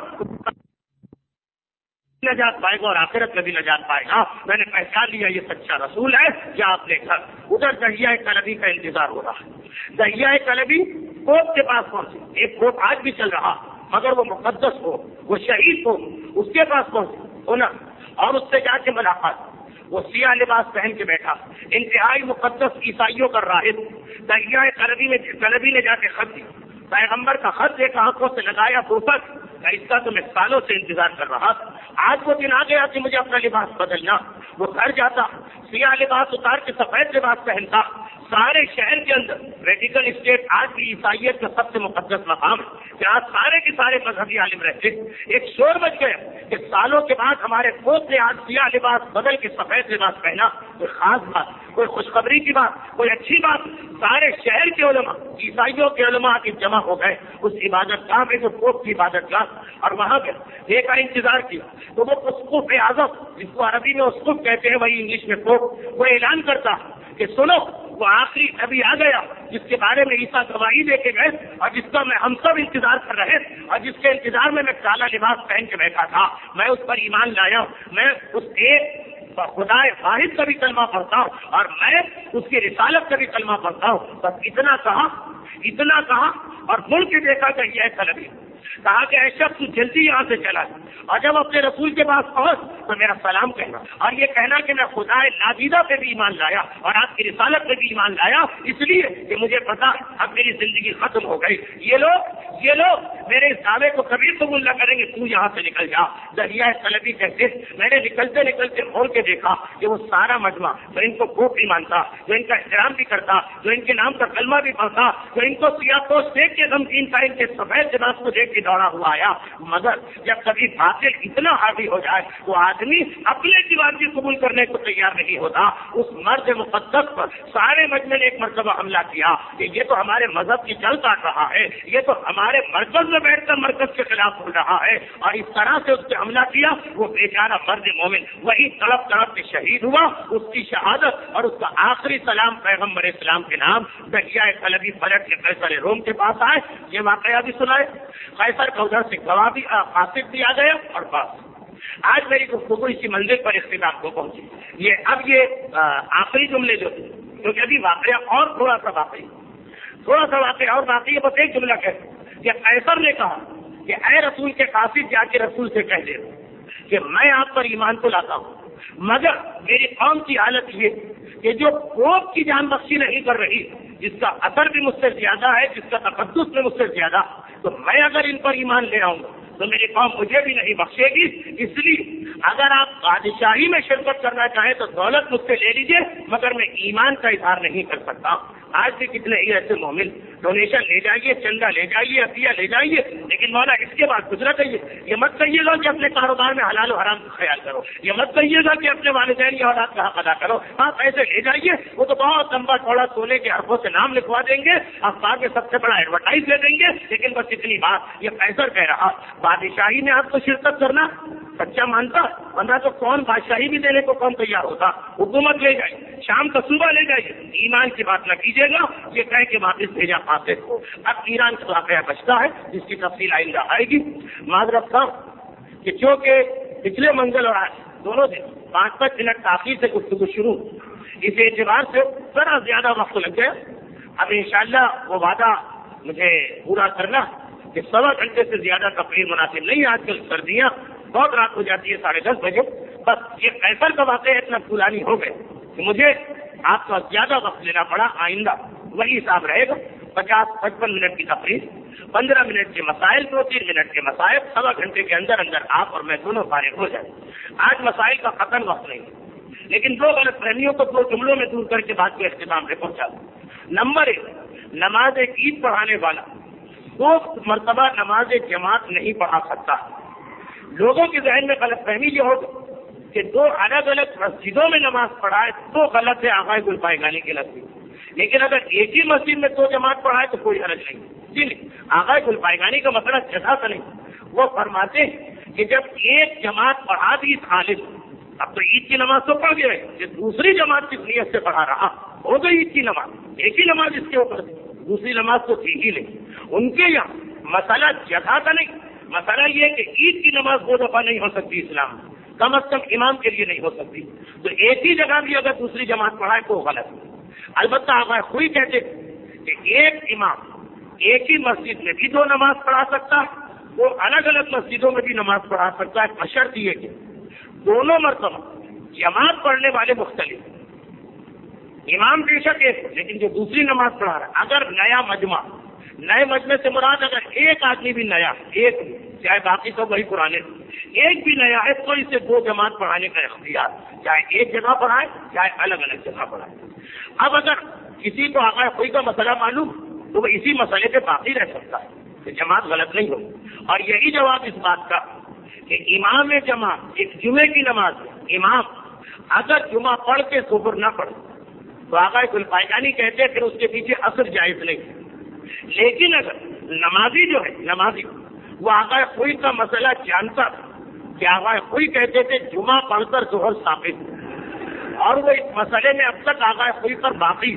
نجات پائے گا اور آخرت میں بھی نجات پائے گا. میں نے پہچان لیا یہ سچا رسول ہے. کیا آپ نے گھر ادھر دہیا کلبی کا انتظار ہو رہا ہے. دہیا کلبی کوپ کے پاس پہنچے، ایک کوپ آج بھی چل رہا مگر وہ مقدس ہو، وہ شہید ہو، اس کے پاس پہنچے ہونا اور اس سے جا کے ملاقات. وہ سیاہ لباس پہن کے بیٹھا، انتہائی مقدس عیسائیوں کا راہب. دہیا کلبی میں کلبی نے جا کے خط دی، پیغمبر کا خط ایک آنکھوں سے لگایا فرصت، اس کا تو میں سالوں سے انتظار کر رہا تھا. آج وہ دن آ گیا کہ مجھے اپنا لباس بدلنا. وہ گھر جاتا، سیاہ لباس اتار کے سفید لباس پہنتا. سارے شہر کے اندر ریڈیکل اسٹیٹ آج بھی عیسائیت کا سب سے مقدس مقام ہے کہ آج سارے کے سارے مذہبی عالم رہتے. ایک شور مچ گیا کہ سالوں کے بعد ہمارے پوت نے آج سیاہ لباس بدل کے سفید لباس پہنا. کوئی خاص بات، کوئی خوشخبری کی بات، کوئی اچھی بات. سارے شہر کے علماء، عیسائیوں کے علماء کی جمع ہو گئے اس عبادت گاہ میں جو پوپ کی عبادت گاہ، اور وہاں پہ دیکھا انتظار کیا تو وہ اسقف اعظم جس کو عربی میں اسقف کہتے ہیں وہی انگلش میں پوپ، وہ اعلان کرتا کہ سنو وہ آخری نبی آ گیا جس کے بارے میں عیسیٰ گواہی دے کے گئے اور جس کا میں ہم سب انتظار کر رہے اور جس کے انتظار میں میں کالا لباس پہن کے بیٹھا تھا. میں اس پر ایمان لایا، میں اس ایک خدا واحد کا بھی کلمہ پڑھتا ہوں اور میں اس کی رسالت کا بھی کلمہ پڑھتا ہوں. بس اتنا کہا اتنا کہا اور مڑ کے دیکھا کہ یہ کلبی کہا کہ اے شخص جلدی یہاں سے چلا اور جب اپنے رسول کے پاس پہنچ تو میرا سلام کہنا اور یہ کہنا کہ میں خدا نادیدہ پہ بھی ایمان لایا اور آپ کی رسالت پہ بھی ایمان لایا اس لیے کہ مجھے پتا اب میری زندگی ختم ہو گئی. یہ لوگ یہ لوگ میرے اس دعوے کو کبھی قبول نہ کریں گے، تو یہاں سے نکل جا. دریا کلبی کہتے میں نے نکلتے نکلتے کھول کے دیکھا کہ وہ سارا مجمع جو ان کو خوب بھی مانتا، جو ان کا احترام بھی کرتا، جو ان کے نام کا کلمہ بھی پڑھتا، جو ان کو سیاہ پوش دیکھ کے غمگین تھا، ان کے سفید لباس کو دیکھ کے دوڑا ہوا آیا. مگر جب کبھی باطل اتنا حاوی ہو جائے وہ آدمی اپنے کی بات بھی قبول کرنے کو تیار نہیں ہوتا. اس مرد مقدس پر سارے مجمع نے ایک مرتبہ حملہ کیا کہ یہ تو ہمارے مذہب کی جل کاٹ رہا ہے، یہ تو ہمارے مرکز میں بیٹھ کر مرکز کے خلاف بول رہا ہے، اور اس طرح سے اس پہ حملہ کیا. وہ بیچارہ مرد مومن وہی تڑپ تڑپ کے شہید ہوا. اس کی شہادت اور اس کا آخری سلام پیغمبر اسلام کے نام دہیا کلبی پلٹ کے قیصر روم کے پاس آئے. یہ واقعہ بھی سنائے. قیصر کا ادھر سے گواہ بھی قاصد بھی آ گیا اور بس آج میری گفتگو اسی منزل پر اختتام کو پہنچی. یہ اب یہ آخری جملے جو تھے کیونکہ ابھی واقعہ اور تھوڑا سا واقعی تھوڑا سا واقعہ اور واقعی بس ایک جملہ کہتے کہ قیصر نے کہا کہ اے رسول کے قاصد جا کے رسول سے کہہ دے کہ میں آپ پر ایمان کو لاتا ہوں مگر میری قوم کی حالت یہ کہ جو پوپ کی جان بخشی نہیں کر رہی، جس کا اثر بھی مجھ سے زیادہ ہے، جس کا تقدس بھی مجھ سے زیادہ، تو میں اگر ان پر ایمان لے آؤں گا تو میری قوم مجھے بھی نہیں بخشے گی. اس لیے اگر آپ بادشاہی میں شرکت کرنا چاہیں تو دولت مجھ سے لے لیجیے مگر میں ایمان کا اظہار نہیں کر سکتا. آج بھی کتنے ہی ایسے مومن ڈونیشن لے جائیے، چندہ لے جائیے، عطیہ لے جائیے، لیکن مولا اس کے بعد گزرا کہیے. یہ مت کہیے گا کہ اپنے کاروبار میں حلال و حرام کا خیال کرو، یہ مت کہیے گا کہ اپنے والدین یا اولاد کا حق ادا کرو. ہاں پیسے لے جائیے، وہ تو بہت لمبا چوڑا سونے کے حرفوں سے نام لکھوا دیں گے، اخبار میں سب سے بڑا ایڈورٹائز دے دیں گے، لیکن بس اتنی بات یہ قیصر کہہ رہا بادشاہی میں آپ کو شرکت کرنا سچا مانتا ورنہ تو کون بادشاہی بھی دینے کو کون تیار ہوتا. حکومت لے جائے، شام کا صوبہ لے جائیے، ایمان کی بات نہ کیجیے گا. یہ کہہ کے واپس بھیجا قاصد کو. اب ایران کا واقعہ بچتا ہے جس کی تفصیل آئندہ آئے گی. معذرت تھا کہ چونکہ پچھلے منگل اور آج دونوں دن پانچ پانچ منٹ تاخیر سے گفتگو شروع اس اعتبار سے ذرا زیادہ وقت لگ گیا. اب انشاءاللہ وہ وعدہ مجھے پورا کرنا کہ سوا گھنٹے سے زیادہ تقریر مناسب نہیں. آج کل سردیاں بہت رات ہو جاتی ہے ساڑھے دس بجے. بس یہ قیصر کا واقعہ اتنا طولانی ہو گئے کہ مجھے آپ کا زیادہ وقت لینا پڑا. آئندہ وہی حساب رہے گا, پچاس پچپن منٹ کی تقریر, پندرہ منٹ کے مسائل, دو تین منٹ کے مسائل, سوا گھنٹے کے اندر اندر آپ اور میں دونوں فارغ ہو جائیں. آج مسائل کا ختم وقت نہیں, لیکن دو غلط فہمیوں کو دو جملوں میں دور کر کے بات کے اختتام پہ پہنچا. نمبر ایک, نماز عید پڑھانے والا دو مرتبہ نماز جماعت نہیں پڑھا سکتا. لوگوں کے ذہن میں غلط فہمی یہ ہوگی کہ دو الگ الگ مسجدوں میں نماز پڑھائے تو غلط ہے آغاز گل پائے کے لفظ. لیکن اگر ایک ہی مسجد میں دو جماعت پڑھائے تو کوئی حرج نہیں. جی نہیں, آغاز گل پائے کا مسئلہ جگہ کا نہیں. وہ فرماتے ہیں کہ جب ایک جماعت پڑھا دی خالص, اب تو عید کی نماز تو پڑھ گئے, کہ دوسری جماعت کس نیت سے پڑھا رہا ہو تو عید کی نماز, ایک ہی نماز اس کے اوپر, دوسری نماز تو تھی ہی نہیں. ان کے یہاں مسئلہ جگہ کا نہیں, مسئلہ یہ کہ عید کی نماز دو دفعہ نہیں ہو سکتی اسلام میں, کم از کم امام کے لیے نہیں ہو سکتی. تو ایک ہی جگہ بھی اگر دوسری جماعت پڑھائے تو غلط. البتہ آغاز خوئی کہتے کہ ایک امام ایک ہی مسجد میں بھی دو نماز پڑھا سکتا, وہ الگ الگ مسجدوں میں بھی نماز پڑھا سکتا ہے, بشرط یہ کہ دونوں مرتبہ جماعت پڑھنے والے مختلف, امام بے شک ایک, لیکن جو دوسری نماز پڑھا رہا ہے اگر نیا مجمع, نئے مجمع سے مراد اگر ایک آدمی بھی نیا, ایک چاہے باقی سب وہی پرانے, ایک بھی نیا ہے تو اسے دو جماعت پڑھانے کا اختیار, چاہے ایک جگہ پڑھائے چاہے الگ الگ جگہ پڑھائے. اب اگر کسی کو آغاز کوئی کا مسئلہ معلوم تو وہ اسی مسئلے پہ باقی رہ سکتا ہے کہ جماعت غلط نہیں ہو. اور یہی جواب اس بات کا کہ امام جماعت ایک جمعے کی نماز, امام اگر جمعہ پڑھ کے ظہر نہ پڑھے تو آغاز گلپائگانی کہتے ہیں پھر اس کے پیچھے اثر جائز نہیں. لیکن اگر نمازی جو ہے نمازی وہ آغاز کوئی کا مسئلہ جانتا کہ آغاز کوئی کہتے تھے جمعہ پڑھ کر ظہر ثابت, اور وہ اس مسئلے میں اب تک آغاز کوئی پر باقی,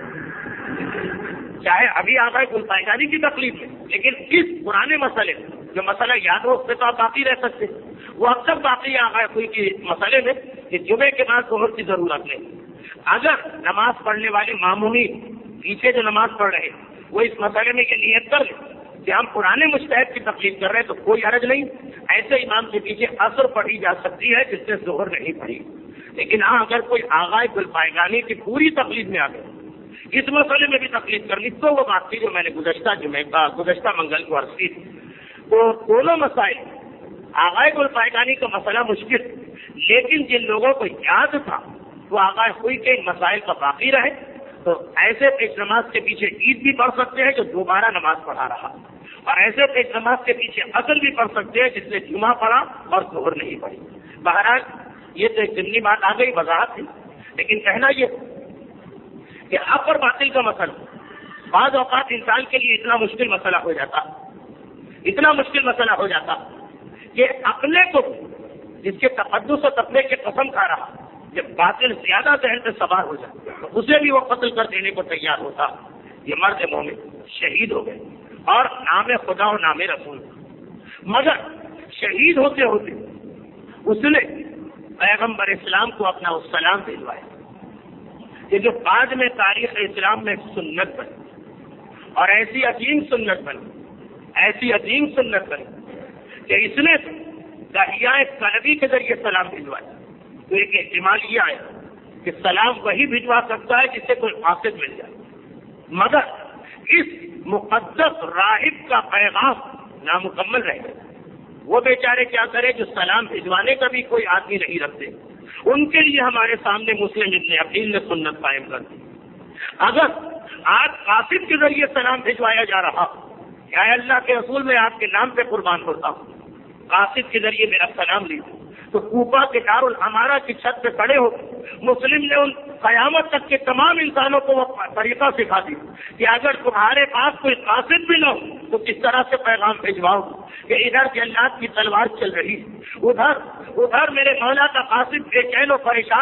چاہے ابھی آغاز گلپائگانی کی تکلیف ہے, لیکن اس پرانے مسئلے جو مسئلہ یاد ہو اس پہ تو آپ باقی رہ سکتے, وہ اب تک باقی ہے آغاز کوئی کی مسئلے میں کہ جمعے کے بعد ظہر کی ضرورت نہیں. اگر نماز پڑھنے والے معمومی پیچھے جو نماز پڑھ رہے وہ اس مسئلے میں یہ نیت کر لیں کہ ہم پرانے مجتہد کی تکلیف کر رہے ہیں تو کوئی حرج نہیں, ایسے امام کے پیچھے اثر پڑھی جا سکتی ہے جس سے ظہر نہیں پڑھی. لیکن ہاں اگر کوئی آغاز گلپائگانی کی پوری تکلیف میں آ گئے, اس مسئلے میں بھی تکلیف کر لی, تو وہ بات تھی جو میں نے گزشتہ جمعے کا گزشتہ منگل کو عرض کی. تو دونوں مسائل, آغاز گلپائگانی کا مسئلہ مشکل, لیکن جن لوگوں کو یاد تھا وہ آغاز ہوئی کے مسائل کا باقی رہے تو ایسے پیش نماز کے پیچھے عید بھی پڑھ سکتے ہیں جو دوبارہ نماز پڑھا رہا, اور ایسے پیش نماز کے پیچھے اصل بھی پڑھ سکتے ہیں جس نے جمعہ پڑھا اور ظہر نہیں پڑھی. بہرحال یہ تو ایک ضمنی بات آ گئی, وضاحت تھی, لیکن کہنا یہ کہ حق اور باطل کا مسئلہ بعض اوقات انسان کے لیے اتنا مشکل مسئلہ ہو جاتا اتنا مشکل مسئلہ ہو جاتا کہ اپنے کو جس کے تقدس و تقوی کے قسم کھا رہا جب باطل زیادہ ذہن پہ سوار ہو جائے تو اسے بھی وہ قتل کر دینے کو تیار ہوتا. یہ مرد مومن شہید ہو گئے اور نام خدا اور نام رسول, مگر شہید ہوتے ہوتے اس نے پیغمبر اسلام کو اپنا السلام بھجوایا کہ جو بعد میں تاریخ اسلام میں سنت بنی, اور ایسی عظیم سنت بنی ایسی عظیم سنت بنی کہ اس نے تحیہ قلبی کے ذریعے سلام بھجوایا. تو ایک احتمال یہ آیا کہ سلام وہی بھجوا سکتا ہے جس سے کوئی قاصد مل جائے, مگر اس مقدس راہب کا پیغام نامکمل رہ گیا. وہ بیچارے کیا کرے جو سلام بھجوانے کا بھی کوئی آدمی نہیں رکھتے, ان کے لیے ہمارے سامنے مسلم ابن عقیل نے سنت قائم کر دی. اگر آج قاصد کے ذریعے سلام بھجوایا جا رہا کیا اللہ کے رسول میں آپ کے نام پہ قربان ہوتا ہوں, قاصد کے ذریعے میرا سلام لیجیے, تو کوفہ کے دارالامارہ کی چھت پہ کھڑے ہو مسلم نے ان قیامت تک کے تمام انسانوں کو وہ طریقہ سکھا دی کہ اگر تمہارے پاس کوئی قاصد بھی نہ ہو تو کس طرح سے پیغام بھجواؤ کہ ادھر جلات کی تلوار چل رہی, ادھر ادھر میرے مولا کا قاصد بے چین و پریشان,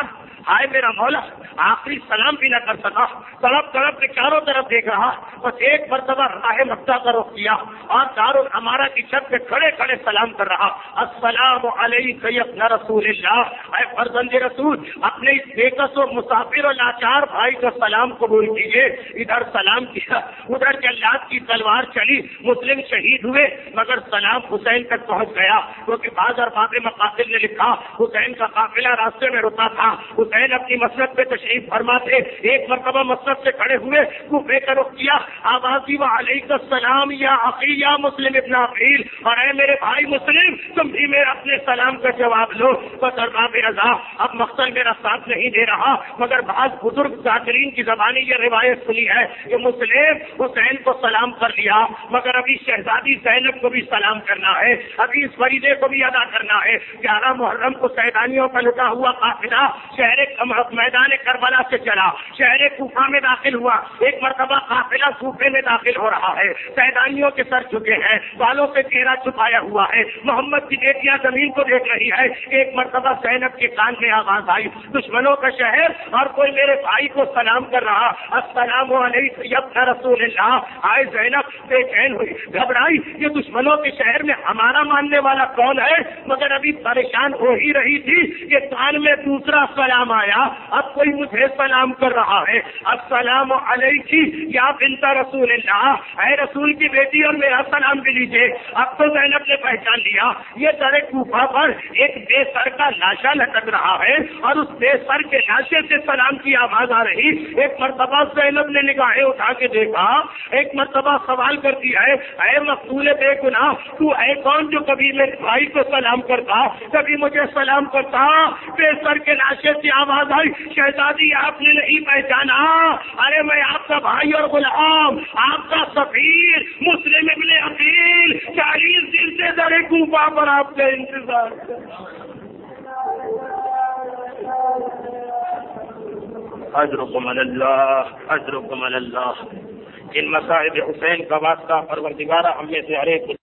ہائے میرا مولا آخری سلام بھی نہ کر سکا، طرف طرف کے چاروں طرف دیکھ رہا، بس ایک مرتبہ راہ مکہ کا رخ کیا اور دارو ہمارا کی چھت پہ کھڑے کھڑے سلام کر رہا، السلام علیک یا ابن رسول اللہ، اے فرزند رسول اپنے اس بے کس و مسافر و لاچار بھائی کا سلام قبول کیجیے۔ ادھر سلام کیا، ادھر جلاد کی تلوار چلی، مسلم شہید ہوئے، مگر سلام حسین تک پہنچ گیا، کیونکہ بعض ارباب مقاصد نے لکھا حسین کا قافلہ راستے میں رکا تھا، حسین اپنی مسجد پہ تشریف فرما تھے، ایک مرتبہ مسجد سے کھڑے ہوئے، کوفے کا رخ کیا، آواز دی وعلیک السلام یا اخی یا مسلم ابن عقیل، اور اے میرے بھائی مسلم تم بھی میرا اپنے سلام کا جواب لو۔ بس ارباب رضا اب مقصد میرا ساتھ نہیں دے رہا، مگر بعض بزرگ ذاکرین کی زبانی یہ روایت سنی ہے کہ مسلم حسین کو سلام کر لیا، مگر ابھی شہزادی زینب کو بھی سلام کرنا ہے، ابھی اس فریضے کو بھی ادا کرنا ہے۔ گیارہ محرم کو سیدانیوں کا لٹا ہوا قافلہ شہر میدان کربلا سے چلا، شہر کوفہ میں داخل ہوا، ایک مرتبہ قافلہ کوفے میں داخل ہو رہا ہے، سیدانیوں کے سر جھکے ہیں، بالوں سے چہرہ چھپایا ہوا ہے، محمد کی بیٹیاں زمین کو دیکھ رہی ہے، ایک مرتبہ زینب کے کان میں آواز آئی، دشمنوں کا شہر اور کوئی میرے بھائی کو سلام کر رہا، السلام علیکم یا ابن رسول اللہ۔ آئے زینب بے چین ہوئی، گھبرائی، یہ دشمنوں کے شہر میں ہمارا ماننے والا کون ہے، مگر ابھی پریشان ہو ہی رہی تھی کہ کان میں دوسرا سلام آیا، اب کوئی مجھے سلام کر رہا ہے، السلام علیکم یا بنت رسول اللہ، اے رسول کی بیٹی اور میرا سلام بھی لیجیے۔ اب تو زینب نے پہچان لیا یہ در کوفہ پر ایک بے سر کا لاشا لٹک رہا ہے اور اس بے سر کے لاشے سے سلام کی آواز آ رہی۔ ایک مرتبہ زینب نے نگاہیں اٹھا کے دیکھا، ایک مرتبہ سوال کرتی ہے، اے مقتول بے گناہ تو ہے کون جو کبھی میرے بھائی کو سلام کرتا، کبھی مجھے سلام کرتا؟ بے سر کے لاشے سے آواز آئی، شہزادی آپ نے نہیں پہچانا، ارے میں آپ کا بھائی اور غلام، آپ کا سفیر مسلم ابن عقیل، چالیس دن سے در کوفہ پر آپ کا انتظار کر۔ اجرکم علی اللہ، اجرکم علی اللہ۔ ان مصائب حسین کا واسطہ پروردگارہ ہم میں سے ہر ایک